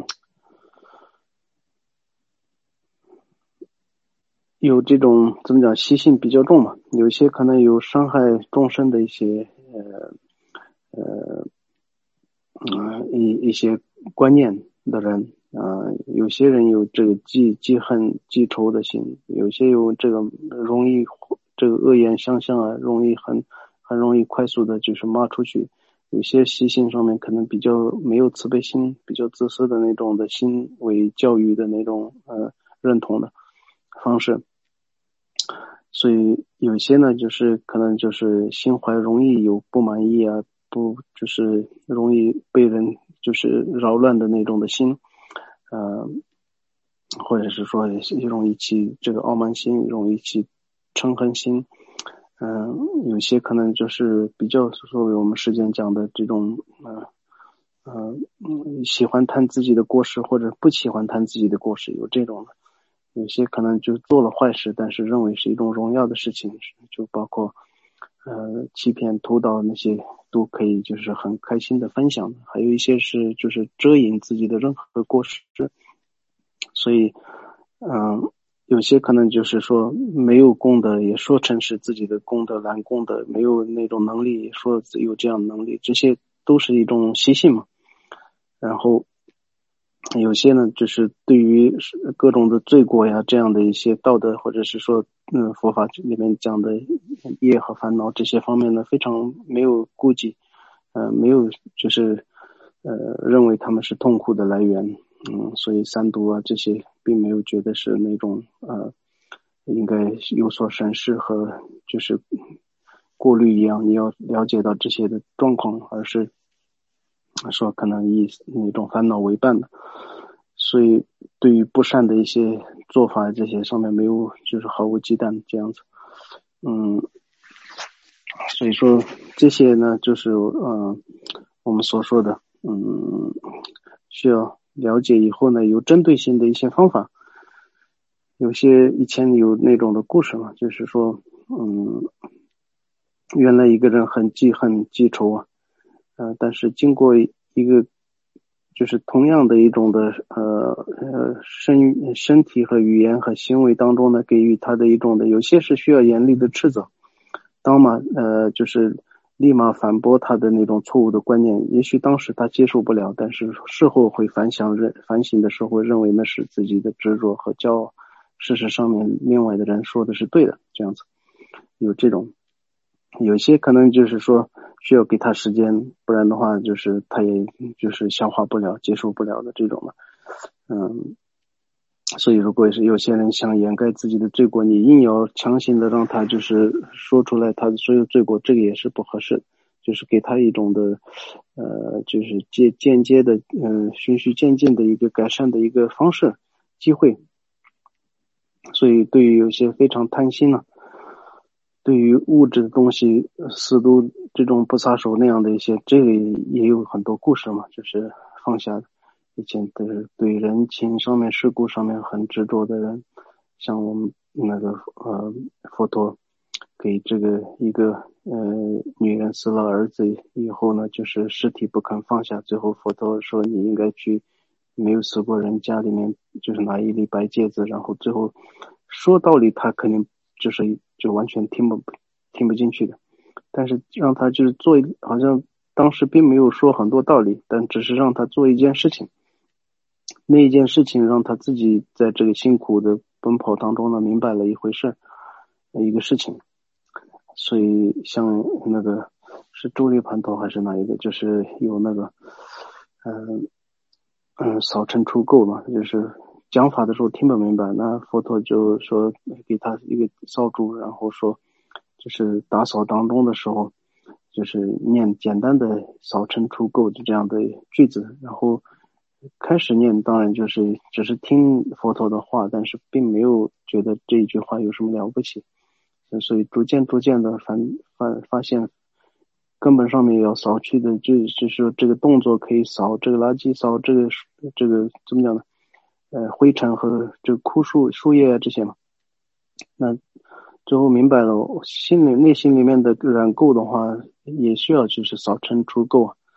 有这种怎么讲习性比较重嘛，有些可能有伤害众生的一些呃呃嗯一一些观念的人啊、呃，有些人有这个记记恨记仇的心，有些有这个容易这个恶言相向啊，容易很很容易快速的就是骂出去。有些习性上面可能比较没有慈悲心，比较自私的那种的心为教育的那种呃认同的方式，所以有些呢就是可能就是心怀容易有不满意啊，不就是容易被人就是扰乱的那种的心，呃，或者是说容易起这个傲慢心，容易起嗔恨心。嗯、呃，有些可能就是比较所谓我们世间讲的这种呃呃喜欢谈自己的过失，或者不喜欢谈自己的过失，有这种的。有些可能就做了坏事，但是认为是一种荣耀的事情，就包括呃欺骗偷盗那些都可以就是很开心的分享的。还有一些是就是遮掩自己的任何过失，所以嗯、呃有些可能就是说没有功德也说成是自己的功德，懒功德，没有那种能力也说有这样的能力，这些都是一种习性嘛。然后有些呢就是对于各种的罪过呀，这样的一些道德，或者是说嗯佛法里面讲的业和烦恼这些方面呢非常没有顾忌，呃没有就是呃认为他们是痛苦的来源。嗯，所以三毒啊这些并没有觉得是那种呃应该有所审视和就是过滤一样，你要了解到这些的状况，而是说可能以那种烦恼为伴的。所以对于不善的一些做法这些上面没有就是毫无忌惮这样子。嗯，所以说这些呢就是嗯我们所说的嗯需要了解以后呢有针对性的一些方法。有些以前有那种的故事嘛，就是说嗯原来一个人很记恨记仇啊，呃但是经过一个就是同样的一种的呃呃身身体和语言和行为当中呢，给予他的一种的，有些是需要严厉的斥责，当嘛呃就是立马反驳他的那种错误的观念，也许当时他接受不了，但是事后会反想认反省的时候会认为那是自己的执着和骄傲，事实上面另外的人说的是对的，这样子有这种。有些可能就是说需要给他时间，不然的话就是他也就是消化不了接受不了的这种了。嗯，所以如果是有些人想掩盖自己的罪过，你硬要强行的让他就是说出来他的所有罪过，这个也是不合适的，就是给他一种的呃就是间间接的嗯、呃、循序渐进的一个改善的一个方式机会。所以对于有些非常贪心呢、啊对于物质的东西死都这种不撒手那样的一些，这个也有很多故事嘛，就是放下以前的对人情上面事故上面很执着的人，像我们那个呃佛陀给这个一个呃女人死了儿子以后呢，就是尸体不肯放下，最后佛陀说你应该去没有死过人家里面就是拿一粒白芥子，然后最后说道理他肯定就是就完全听不听不进去的，但是让他就是做好像当时并没有说很多道理，但只是让他做一件事情，那一件事情让他自己在这个辛苦的奔跑当中呢明白了一回事一个事情。所以像那个是周立盘头还是哪一个，就是有那个嗯嗯扫尘除垢嘛，就是讲法的时候听不明白，那佛陀就说给他一个扫帚，然后说就是打扫当中的时候就是念简单的扫尘除垢的这样的句子，然后开始念当然就是只是听佛陀的话，但是并没有觉得这一句话有什么了不起，所以逐渐逐渐的发发发现根本上面要扫去的就就是这个动作可以扫这个垃圾，扫这个这个怎么讲呢呃灰尘和这个枯树树叶啊这些嘛。那最后明白了，心里内心里面的染垢的话也需要就是扫尘除垢啊。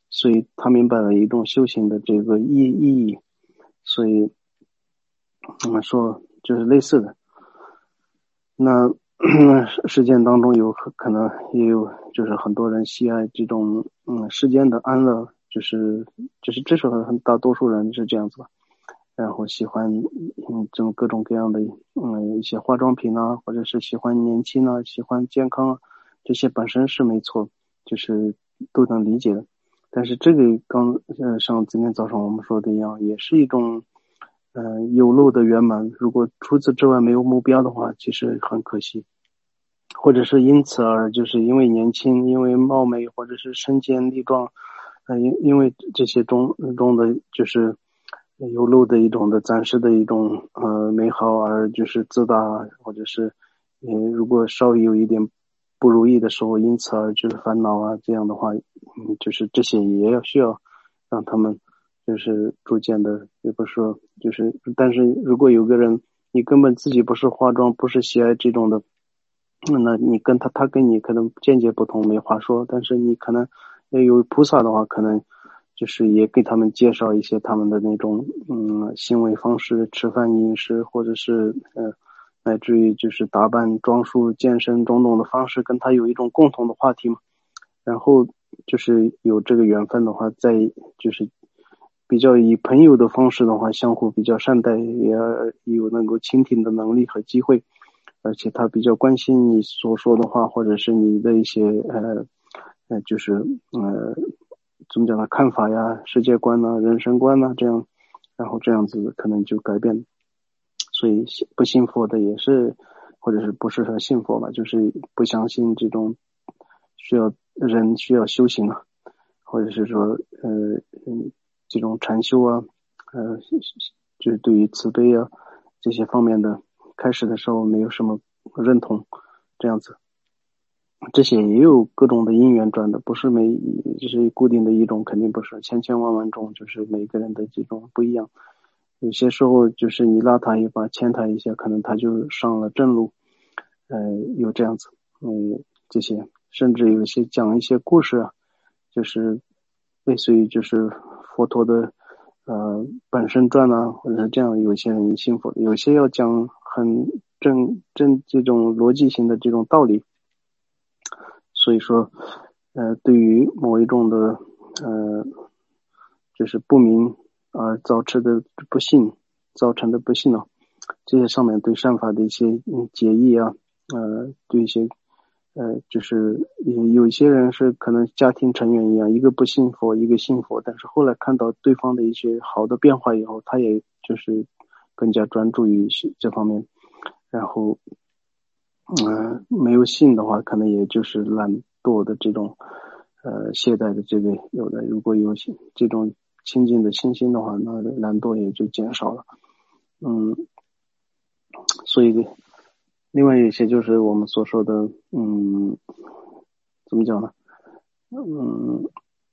所以他明白了一种修行的这个意意义，所以我们说就是类似的。那世间当中有可能也有就是很多人喜爱这种嗯世间的安乐，就是就是这是很大多数人是这样子吧，然后喜欢嗯这种各种各样的嗯一些化妆品啊，或者是喜欢年轻啊，喜欢健康啊，这些本身是没错，就是都能理解的。但是这个刚呃像今天早上我们说的一样，也是一种呃有漏的圆满。如果除此之外没有目标的话，其实很可惜。或者是因此而就是因为年轻，因为貌美，或者是身坚力壮，呃因因为这些中中的就是有漏的一种的暂时的一种呃美好而就是自大，或者是呃如果稍微有一点不如意的时候，因此而就是烦恼啊，这样的话，嗯，就是这些也要需要让他们就是逐渐的，也不是说就是，但是如果有个人你根本自己不是化妆，不是喜爱这种的，那你跟他他跟你可能见解不同，没话说，但是你可能有菩萨的话，可能就是也给他们介绍一些他们的那种嗯行为方式、吃饭饮食，或者是呃乃至于就是打扮装束健身种种的方式，跟他有一种共同的话题嘛。然后就是有这个缘分的话，再就是比较以朋友的方式的话，相互比较善待，也有能够倾听的能力和机会，而且他比较关心你所说的话，或者是你的一些呃呃就是呃怎么讲呢，看法呀、世界观呐、人生观呐，这样，然后这样子可能就改变。所以不信佛的也是，或者是不是说信佛吧，就是不相信这种需要人需要修行啊，或者是说呃嗯这种禅修啊，呃就是对于慈悲啊这些方面的，开始的时候没有什么认同，这样子。这些也有各种的因缘转的，不是每就是固定的一种，肯定不是千千万万种，就是每个人的这种不一样。有些时候就是你拉他一把，牵他一下，可能他就上了正路。呃，有这样子，嗯，这些甚至有些讲一些故事啊，就是类似于就是佛陀的呃本身传啊，或者是这样，有些人信佛，有些要讲很正正这种逻辑性的这种道理。所以说，呃，对于某一种的呃，就是不明而造成的不幸，造成的不幸呢、啊，这些上面对善法的一些嗯解义啊，呃，对一些呃，就是有有一些人是可能家庭成员一样，一个不信佛，一个信佛，但是后来看到对方的一些好的变化以后，他也就是更加专注于这方面，然后。嗯、呃，没有信的话，可能也就是懒惰的这种，呃，懈怠的这个有的。如果有这种亲近的信心的话，那懒惰也就减少了。嗯，所以另外一些就是我们所说的，嗯，怎么讲呢？嗯，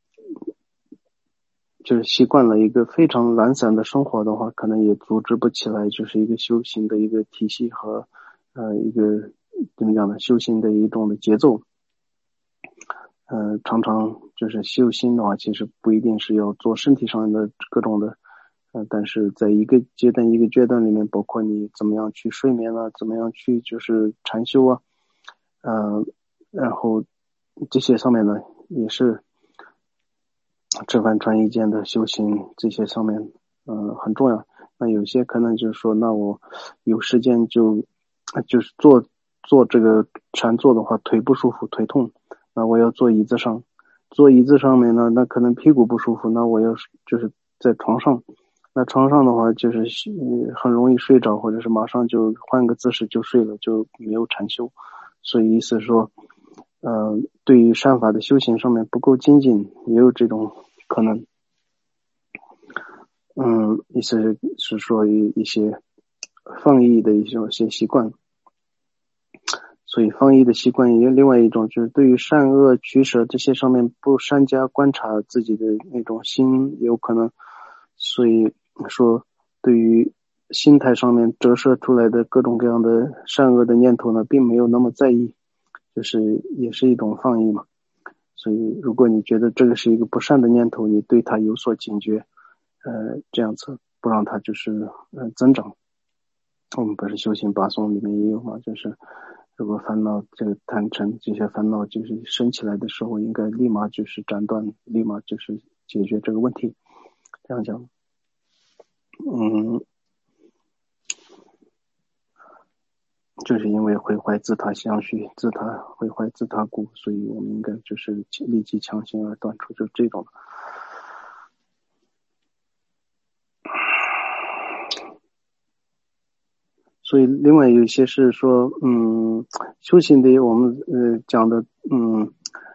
就是习惯了一个非常懒散的生活的话，可能也组织不起来，就是一个修行的一个体系和呃一个怎么讲呢？修行的一种的节奏。呃，常常就是修心的话，其实不一定是要做身体上的各种的，呃，但是在一个阶段一个阶段里面，包括你怎么样去睡眠啊，怎么样去就是禅修啊，呃，然后这些上面呢，也是吃饭穿一件的修行，这些上面，呃，很重要。那有些可能就是说，那我有时间就就是做做这个禅坐的话，腿不舒服，腿痛。那我要坐椅子上，坐椅子上面呢，那可能屁股不舒服，那我要就是在床上，那床上的话就是很容易睡着，或者是马上就换个姿势就睡了，就没有禅修。所以意思说，呃，对于善法的修行上面不够精进，也有这种可能。嗯，意思是说一一些放逸的一种些习惯。所以放逸的习惯也有另外一种，就是对于善恶取舍这些上面不善加观察自己的那种心，有可能，所以说对于心态上面折射出来的各种各样的善恶的念头呢，并没有那么在意，就是也是一种放逸嘛。 所以如果你觉得这个是一个不善的念头，你对它有所警觉，呃，这样子不让它就是呃增长。我们不是修行八颂里面也有嘛，就是如果烦恼这个贪嗔这些烦恼就是升起来的时候，应该立马就是斩断，立马就是解决这个问题。这样讲，嗯，就是因为毁坏自他相续，自他毁坏自他故，所以我们应该就是立即强行而断除，就这种。所以另外有一些是说，嗯，修行的我们呃讲的，嗯，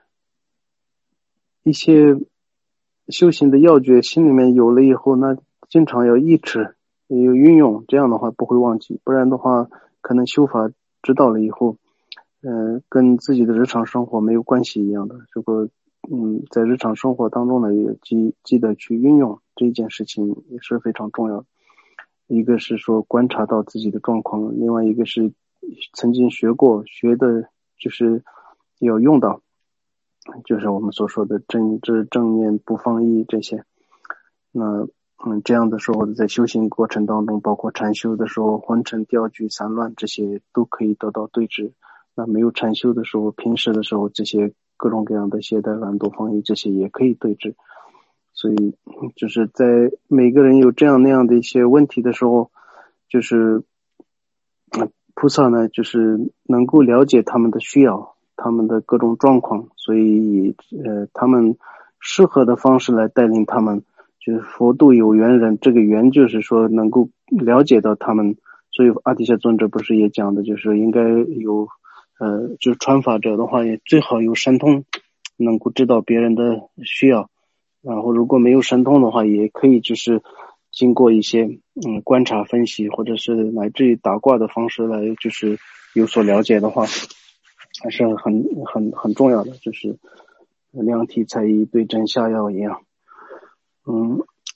一些修行的要诀心里面有了以后，那经常要忆持，有运用，这样的话不会忘记，不然的话可能修法知道了以后，呃，跟自己的日常生活没有关系一样的。如果嗯在日常生活当中呢，也记记得去运用这件事情也是非常重要的。一个是说观察到自己的状况，另外一个是曾经学过，学的就是要用到，就是我们所说的正知正念不放逸这些。那嗯，这样的时候在修行过程当中，包括禅修的时候，昏沉掉举散乱这些都可以得到对治。那没有禅修的时候，平时的时候，这些各种各样的懈怠懒惰放逸这些也可以对治。所以就是在每个人有这样那样的一些问题的时候，就是菩萨呢就是能够了解他们的需要，他们的各种状况，所以呃他们适合的方式来带领他们，就是佛度有缘人，这个缘就是说能够了解到他们。所以阿底夏尊者不是也讲的，就是应该有呃就是传法者的话也最好有神通，能够知道别人的需要。然后如果没有神通的话，也可以就是经过一些嗯观察分析，或者是乃至于打卦的方式来就是有所了解的话，还是很很很重要的，就是量体裁衣对症下药一样。嗯，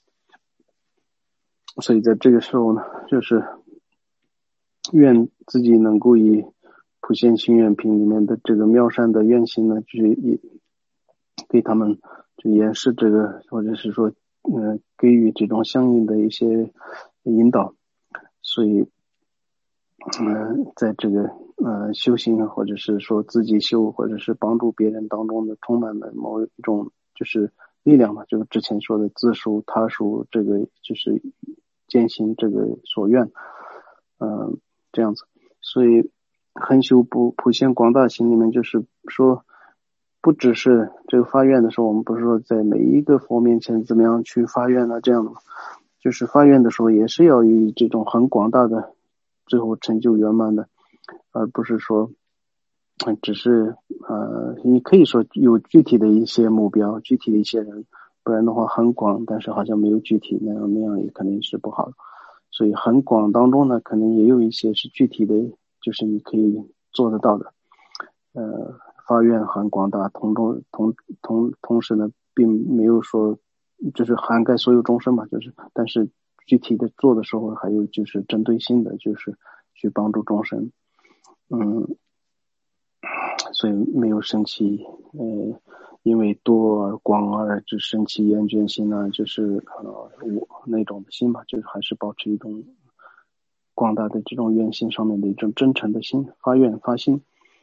所以在这个时候呢，就是愿自己能够以普贤行愿品里面的这个妙善的愿行呢，就是以给他们就演示这个，或者是说呃给予这种相应的一些引导。所以呃在这个呃修行或者是说自己修或者是帮助别人当中的充满了某一种就是力量嘛，就是之前说的自属他属，这个就是践行这个所愿，嗯、呃、这样子。所以恒修不普贤广大行里面就是说，不只是这个发愿的时候，我们不是说在每一个佛面前怎么样去发愿啊，这样的，就是发愿的时候也是要以这种很广大的最后成就圆满的，而不是说只是呃你可以说有具体的一些目标，具体的一些人，不然的话很广，但是好像没有具体，那样那样也肯定是不好的。所以很广当中呢，可能也有一些是具体的，就是你可以做得到的。呃，发愿很广大，同中同同同时呢，并没有说就是涵盖所有众生嘛，就是但是具体的做的时候，还有就是针对性的，就是去帮助众生。嗯，所以没有生起呃因为多而广而就生起厌倦心呢，就是呃我那种的心嘛，就是还是保持一种广大的这种愿心上面的一种真诚的心，发愿发心。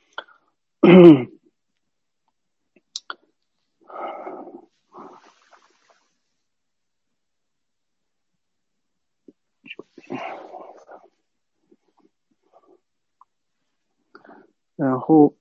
然后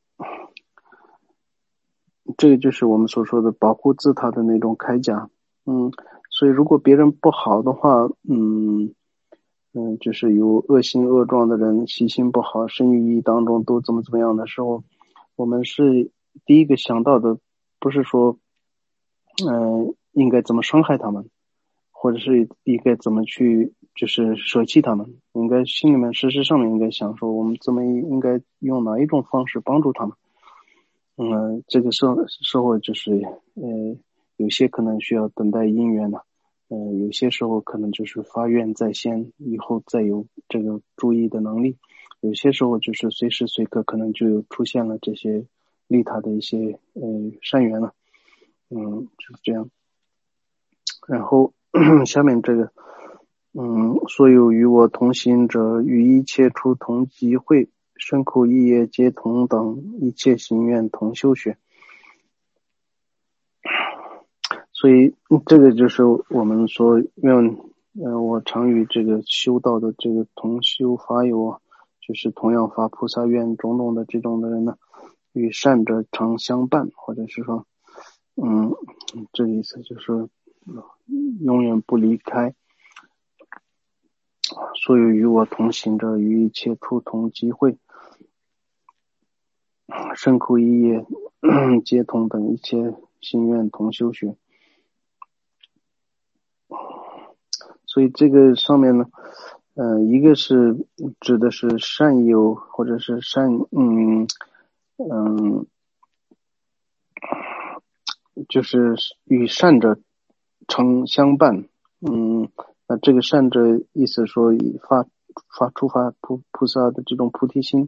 这个就是我们所说的保护自他的那种铠甲。嗯，所以如果别人不好的话，嗯嗯，就是有恶行恶状的人，习性不好，生于意当中都怎么怎么样的时候，我们是第一个想到的，不是说嗯、呃、应该怎么伤害他们，或者是应该怎么去就是舍弃他们，应该心里面事实上面应该想说我们怎么应该用哪一种方式帮助他们。嗯，这个社社会就是呃有些可能需要等待因缘的，呃有些时候可能就是发愿在先，以后再有这个注意的能力，有些时候就是随时随刻可能就有出现了这些利他的一些呃善缘了。嗯，就是这样。然后下面这个，嗯，所有与我同行者，与一切处同集会，身口意业皆同等，一切行愿同修学。所以这个就是我们说愿，呃，我常与这个修道的这个同修法友啊，就是同样发菩萨愿种种的这种的人呢，与善者常相伴，或者是说，嗯，这个意思就是说永远不离开。所有与我同行者，与一切处同集会，身口意业皆同等，一切行愿同修学。所以这个上面呢，呃，一个是指的是善友，或者是善，嗯嗯，就是与善者常相伴。嗯，那这个善者意思说以发发出发菩菩萨的这种菩提心。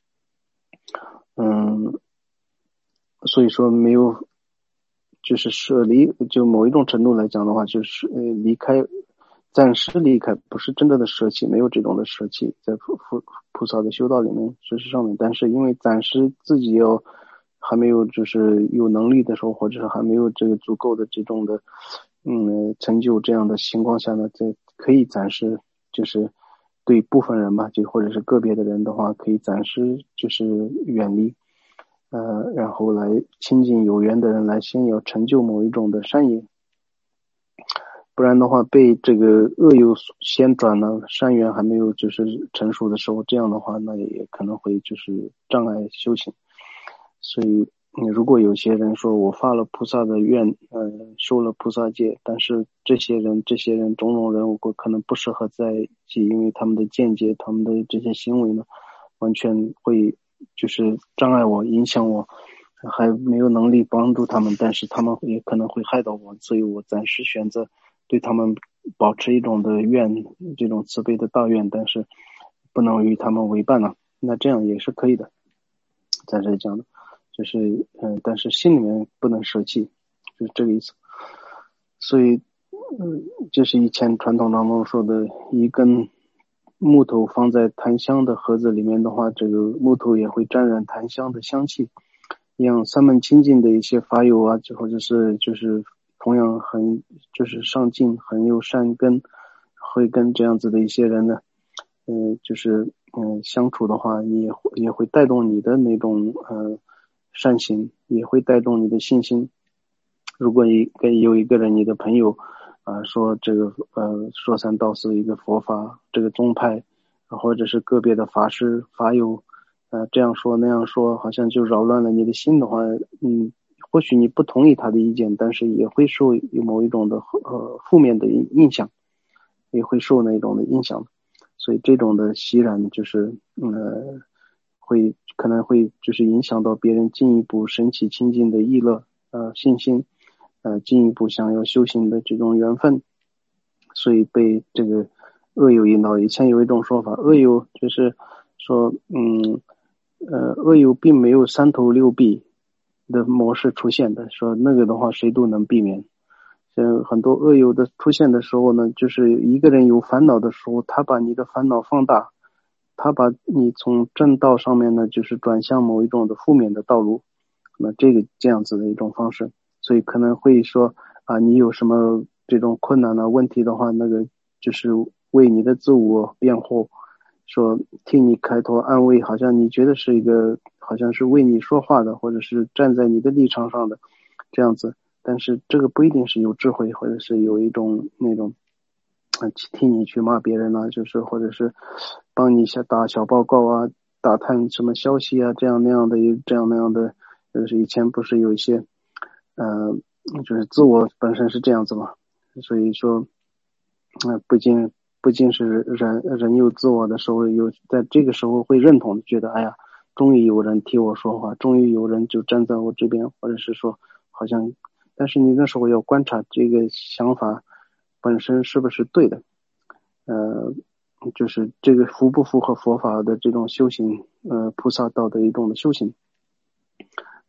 嗯，所以说没有，就是舍离，就某一种程度来讲的话，就是呃离开，暂时离开，不是真正的舍弃，没有这种的舍弃，在菩菩菩萨的修道里面，事实上面，但是因为暂时自己要还没有就是有能力的时候，或者是还没有这个足够的这种的嗯成就这样的情况下呢，这可以暂时就是对部分人吧，就或者是个别的人的话，可以暂时就是远离。呃，然后来亲近有缘的人，来先要成就某一种的善业，不然的话被这个恶友先转了，善缘还没有就是成熟的时候，这样的话那也可能会就是障碍修行。所以你如果有些人说我发了菩萨的愿，呃，受了菩萨戒，但是这些人这些人种种人我可能不适合在一起，因为他们的见解他们的这些行为呢完全会就是障碍我，影响我，还没有能力帮助他们，但是他们也可能会害到我，所以我暂时选择对他们保持一种的愿，这种慈悲的大愿，但是不能与他们为伴了。那这样也是可以的，在这里讲的就是嗯、呃，但是心里面不能舍弃，就是这个意思。所以嗯，这是以前传统当中说的，一根木头放在檀香的盒子里面的话，这个木头也会沾染檀香的香气。一样三门亲近的一些法友啊，或者是就是同样很就是上进很有善根，会跟这样子的一些人呢，嗯、呃，就是嗯、呃、相处的话，也会也会带动你的那种呃善行，也会带动你的信心。如果你跟有一个人，你的朋友啊、呃、说这个呃说三道四一个佛法这个宗派，或者是个别的法师法友呃这样说那样说，好像就扰乱了你的心的话，嗯，或许你不同意他的意见，但是也会受有某一种的呃负面的印象，也会受那种的影响。所以这种的习染就是呃会可能会就是影响到别人进一步升起亲近的意乐呃信心，呃进一步想要修行的这种缘分，所以被这个恶友引导。以前有一种说法，恶友就是说嗯呃恶友并没有三头六臂的模式出现的，说那个的话谁都能避免。呃，很多恶友的出现的时候呢，就是一个人有烦恼的时候，他把你的烦恼放大，他把你从正道上面呢，就是转向某一种的负面的道路，那这个这样子的一种方式，所以可能会说啊，你有什么这种困难的问题的话，那个就是为你的自我辩护，说替你开脱安慰，好像你觉得是一个，好像是为你说话的，或者是站在你的立场上的这样子。但是这个不一定是有智慧，或者是有一种那种呃替你去骂别人啊，就是或者是帮你下打小报告啊，打探什么消息啊，这样那样的这样那样的，就是以前不是有一些呃就是自我本身是这样子嘛，所以说呃不仅不仅是人人有自我的时候，有在这个时候会认同，觉得哎呀终于有人替我说话，终于有人就站在我这边，或者是说好像，但是你那时候要观察这个想法本身是不是对的，呃，就是这个符不符合佛法的这种修行，呃，菩萨道的一种的修行。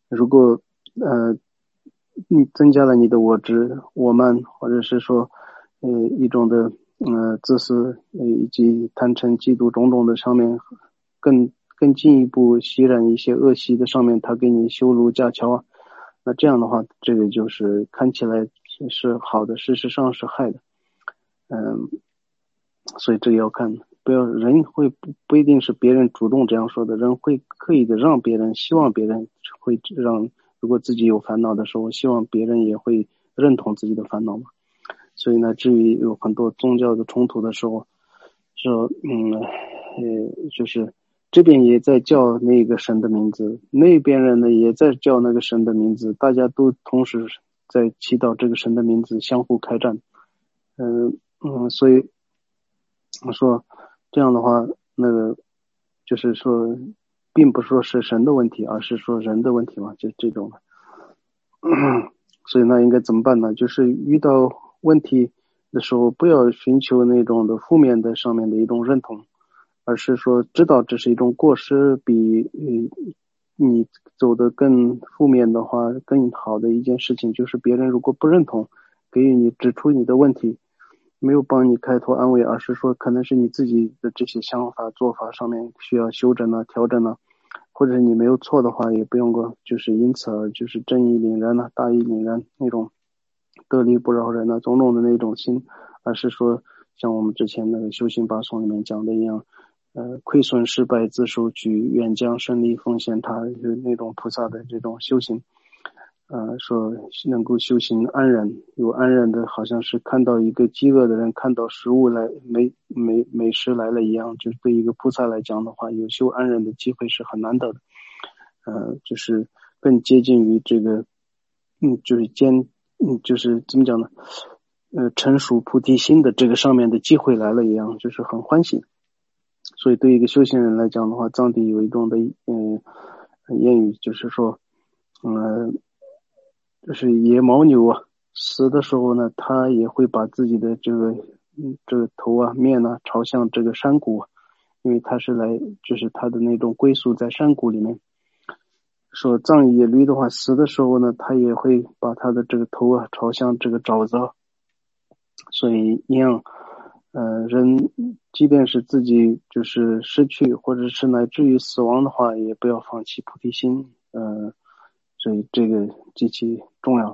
如果呃你增加了你的我执、我慢，或者是说呃一种的呃自私，呃以及贪嗔嫉妒种种的上面，更更进一步吸染一些恶习的上面，他给你修如架桥啊，那这样的话，这个就是看起来是好的，事实上是害的。嗯，所以这个要看，不要人会不不一定是别人主动这样说的，人会刻意的让别人，希望别人会让，如果自己有烦恼的时候，希望别人也会认同自己的烦恼嘛。所以呢，至于有很多宗教的冲突的时候，说嗯呃就是这边也在叫那个神的名字，那边人呢也在叫那个神的名字，大家都同时在祈祷这个神的名字，相互开战。嗯嗯，所以我说这样的话，那个就是说，并不说是神的问题，而是说人的问题嘛，就这种的。所以那应该怎么办呢？就是遇到问题的时候，不要寻求那种的负面的上面的一种认同，而是说知道这是一种过失，比嗯你走得更负面的话，更好的一件事情就是别人如果不认同，给予你指出你的问题，没有帮你开脱安慰，而是说可能是你自己的这些想法做法上面需要修正呢、调整呢，或者你没有错的话，也不用过就是因此而就是正义凛然呢、大义凛然那种得理不饶人呢、种种的那种心，而是说像我们之前那个修行八颂里面讲的一样，呃，亏损失败自受举，远将胜利奉献他，就是那种菩萨的这种修行。呃，说能够修行安忍，有安忍的，好像是看到一个饥饿的人看到食物来美美美食来了一样，就是对一个菩萨来讲的话，有修安忍的机会是很难得的。呃，就是更接近于这个，嗯，就是坚，嗯，就是怎么讲呢？呃，成熟菩提心的这个上面的机会来了一样，就是很欢喜。所以对一个修行人来讲的话，藏地有一种的嗯、呃、谚语，就是说，嗯、呃。就是野牦牛啊，死的时候呢，它也会把自己的这个嗯这个头啊面啊朝向这个山谷，因为它是来就是它的那种归宿在山谷里面。说藏野驴的话，死的时候呢，它也会把它的这个头啊朝向这个沼泽。所以一样，呃，人即便是自己就是失去或者是乃至于死亡的话，也不要放弃菩提心，呃。所以这个极其重要。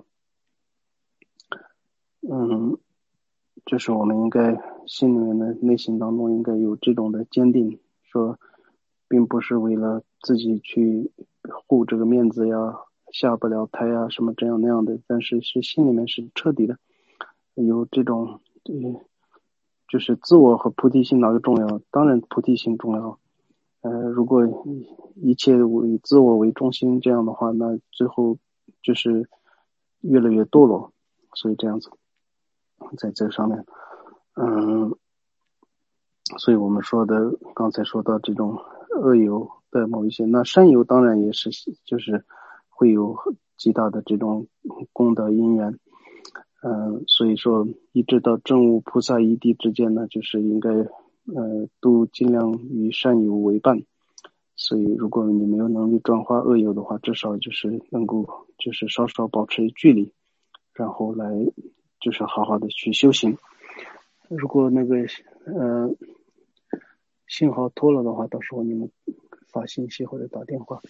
嗯，就是我们应该心里面的内心当中应该有这种的坚定，说并不是为了自己去护这个面子呀，下不了台啊什么这样那样的，但是是心里面是彻底的有这种呃就是自我和菩提心哪个重要？当然菩提心重要。呃，如果一切以自我为中心这样的话，那最后就是越来越堕落。所以这样子，在这上面，嗯，所以我们说的刚才说到这种恶友的某一些，那善友当然也是就是会有极大的这种功德因缘。嗯，所以说一直到证悟菩萨一地之间呢，就是应该呃都尽量与善友为伴。所以如果你没有能力转化恶友的话，至少就是能够就是稍稍保持距离，然后来就是好好的去修行。如果那个呃信号脱了的话，到时候你们发信息或者打电话。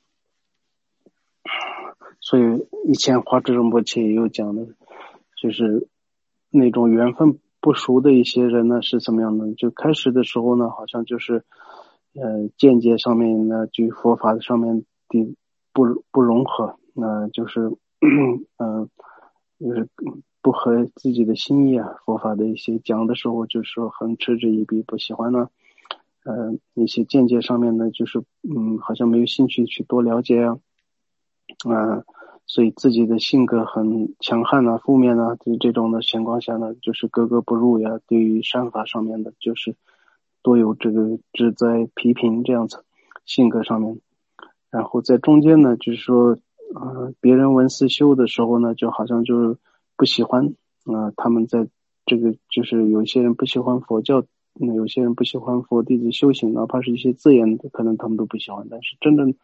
所以以前华智仁波切也有讲的，就是那种缘分不熟的一些人呢是怎么样的，就开始的时候呢好像就是呃见解上面呢就佛法上面的不不融合，那、呃、就是嗯、呃、就是不合自己的心意啊，佛法的一些讲的时候就是说很嗤之以鼻，不喜欢呢，呃一些见解上面呢就是嗯好像没有兴趣去多了解啊。呃，所以自己的性格很强悍啊、负面啊，对这种的情况下呢，就是格格不入呀。对于善法上面的，就是多有这个指责、批评这样子性格上面。然后在中间呢，就是说，呃，别人闻思修的时候呢，就好像就是不喜欢啊、呃，他们在这个就是有一些人不喜欢佛教，有些人不喜欢佛弟子修行，哪怕是一些字眼，可能他们都不喜欢，但是真正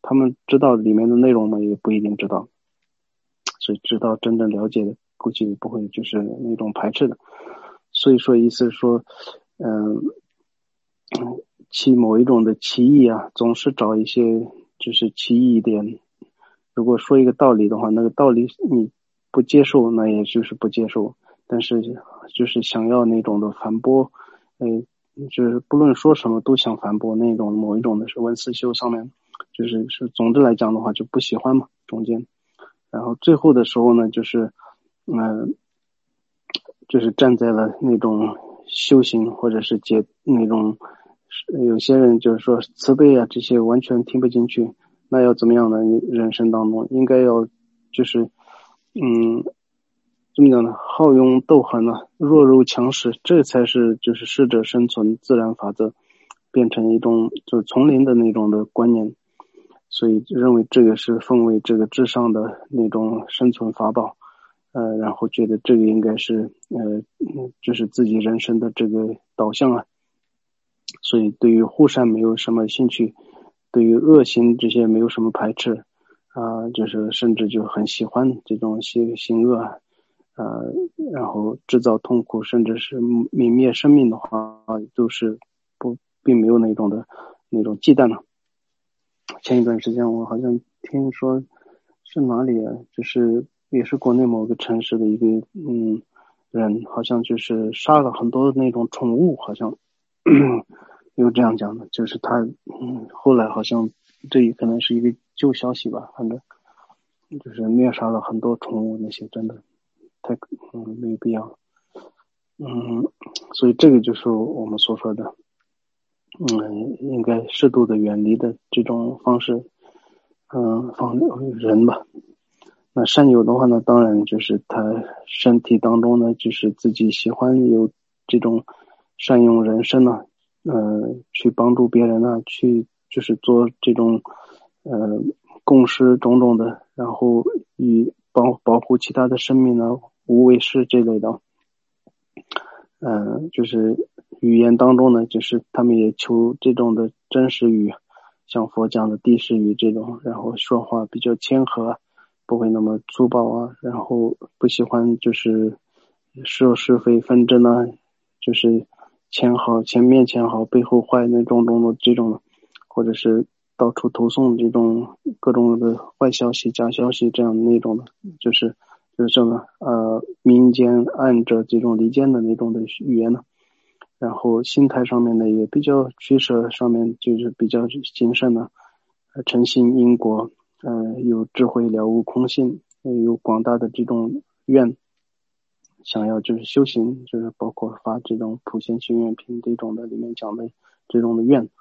他们知道里面的内容吗？也不一定知道。所以知道真正了解的，估计不会就是那种排斥的。所以说意思是说，嗯，其某一种的歧义啊，总是找一些就是歧义一点。如果说一个道理的话，那个道理你不接受，那也就是不接受。但是就是想要那种的反驳，呃，就是不论说什么都想反驳那种某一种的是文思修上面，就是是总的来讲的话就不喜欢嘛，中间。然后最后的时候呢，就是嗯、呃，就是站在了那种修行或者是解那种，有些人就是说慈悲啊这些完全听不进去，那要怎么样呢？你人生当中应该要就是嗯怎么讲呢？好勇斗狠啊，弱肉强食，这才是就是适者生存自然法则，变成一种就是丛林的那种的观念。所以认为这个是奉为这个至上的那种生存法宝，呃，然后觉得这个应该是呃，就是自己人生的这个导向啊。所以对于护善没有什么兴趣，对于恶行这些没有什么排斥啊、呃，就是甚至就很喜欢这种行行恶啊，呃，然后制造痛苦，甚至是泯灭生命的话，都是不并没有那种的那种忌惮了。前一段时间我好像听说是哪里啊，就是也是国内某个城市的一个嗯人，好像就是杀了很多那种宠物，好像有这样讲的，就是他嗯后来好像这也可能是一个旧消息吧，反正就是虐杀了很多宠物，那些真的太嗯没有必要。嗯，所以这个就是我们所说的嗯，应该适度的远离的这种方式，嗯，方人吧。那善友的话呢，当然就是他身体当中呢，就是自己喜欢有这种善用人身呢、啊，呃，去帮助别人啊，去就是做这种呃共施种种的，然后以保保护其他的生命呢，无畏施这类的。嗯、呃，就是语言当中呢，就是他们也求这种的真实语，像佛讲的地势语这种，然后说话比较谦和，不会那么粗暴啊，然后不喜欢就是是是非纷争啊，就是前好前面前好背后坏那种种的这种，或者是到处投送这种各种的坏消息假消息这样那种的，就是就是这么呃民间按着这种离间的那种的语言呢，然后心态上面呢也比较取舍上面就是比较谨慎的，呃诚信因果，呃有智慧了悟空性，有广大的这种愿，想要就是修行，就是包括发这种普贤行愿品这种的里面讲的这种的愿，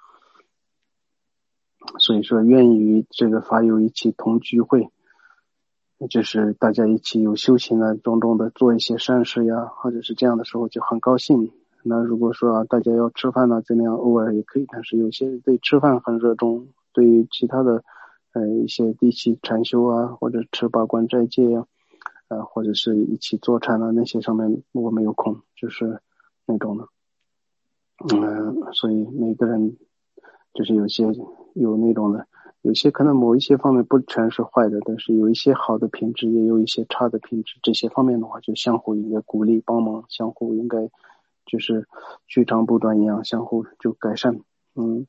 所以说愿意与这个法友一起同聚会。就是大家一起有修行啊，种种的做一些善事呀，或者是这样的时候就很高兴。那如果说啊，大家要吃饭呢，怎么样，偶尔也可以。但是有些对吃饭很热衷，对于其他的呃一些地气禅修啊，或者吃八关斋戒呀、啊，呃或者是一起坐禅啊，那些上面我没有空，就是那种的。嗯，所以每个人就是有些有那种的。有些可能某一些方面不全是坏的，但是有一些好的品质，也有一些差的品质。这些方面的话，就相互应该鼓励帮忙，相互应该就是取长补短一样，相互就改善。嗯，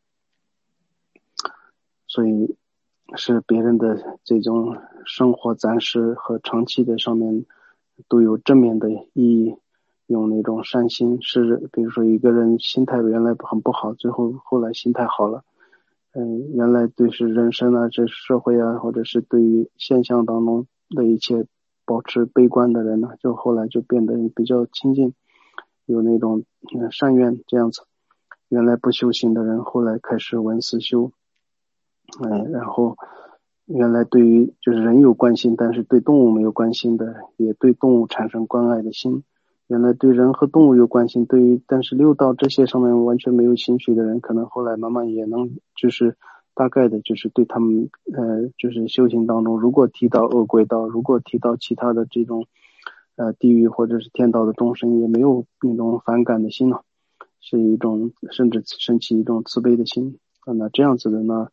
所以是别人的这种生活暂时和长期的上面都有正面的意义。用那种善心，是比如说一个人心态原来很不好，最后后来心态好了。嗯，原来对是人生啊，这社会啊，或者是对于现象当中的一切保持悲观的人呢，就后来就变得比较亲近，有那种嗯善愿这样子。原来不修行的人，后来开始闻思修，嗯，然后原来对于就是人有关心，但是对动物没有关心的，也对动物产生关爱的心。原来对人和动物有关心，对于但是六道这些上面完全没有兴趣的人，可能后来慢慢也能就是大概的就是对他们呃就是修行当中，如果提到恶鬼道，如果提到其他的这种呃地狱或者是天道的众生，也没有那种反感的心了，是一种甚至升起一种慈悲的心啊。那这样子的呢，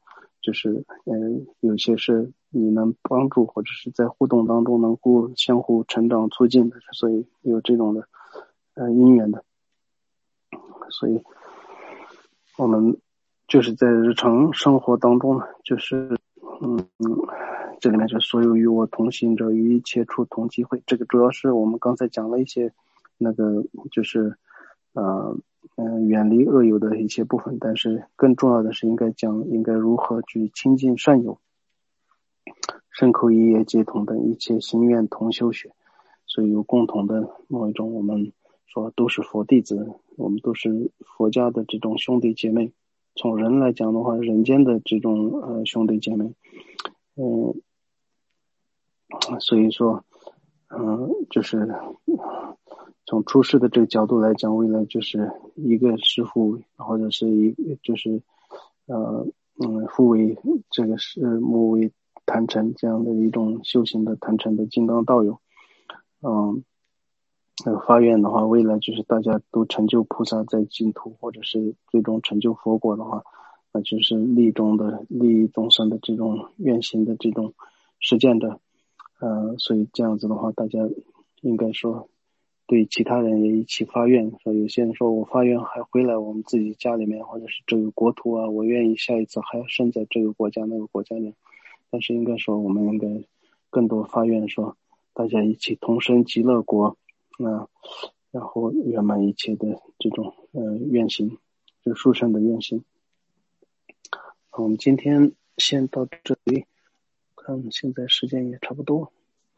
就是嗯、呃，有些是你能帮助或者是在互动当中能够相互成长促进的，所以有这种的呃因缘的。所以我们就是在日常生活当中呢，就是嗯嗯，这里面就所有与我同行者与一切处同机会，这个主要是我们刚才讲了一些那个就是呃嗯、呃、远离恶友的一些部分，但是更重要的是应该讲应该如何去亲近善友，身口意业皆同等一切心愿同修学，所以有共同的某一种，我们说都是佛弟子，我们都是佛家的这种兄弟姐妹。从人来讲的话，人间的这种呃兄弟姐妹，嗯、呃，所以说，嗯、呃，就是从出世的这个角度来讲，为了就是一个师父，或者是一个就是呃嗯父为这个是母为坛城这样的一种修行的坛城的金刚道友，嗯。呃，发愿的话，未来就是大家都成就菩萨在净土，或者是最终成就佛果的话，那就是利中的利益众生的这种愿行的这种实践的，呃，所以这样子的话，大家应该说对其他人也一起发愿。说有些人说我发愿还回来我们自己家里面，或者是这个国土啊，我愿意下一次还要生在这个国家那个国家里，但是应该说我们应该更多发愿说大家一起同生极乐国。那然后圆满一切的这种呃愿行，就殊胜的愿行。我们今天先到这里，看现在时间也差不多。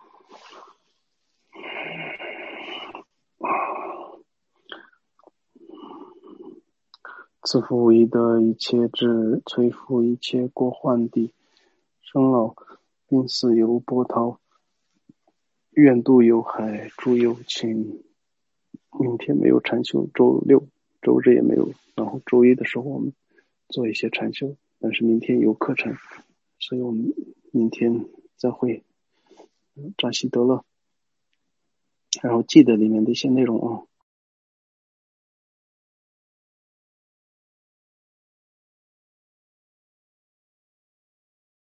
自负无疑得一切智，摧伏一切过患地，生老病死犹波涛，愿度有海诸有情。明天没有禅修，周六周日也没有，然后周一的时候我们做一些禅修，但是明天有课程，所以我们明天再会。扎西德勒，然后记得里面的一些内容啊。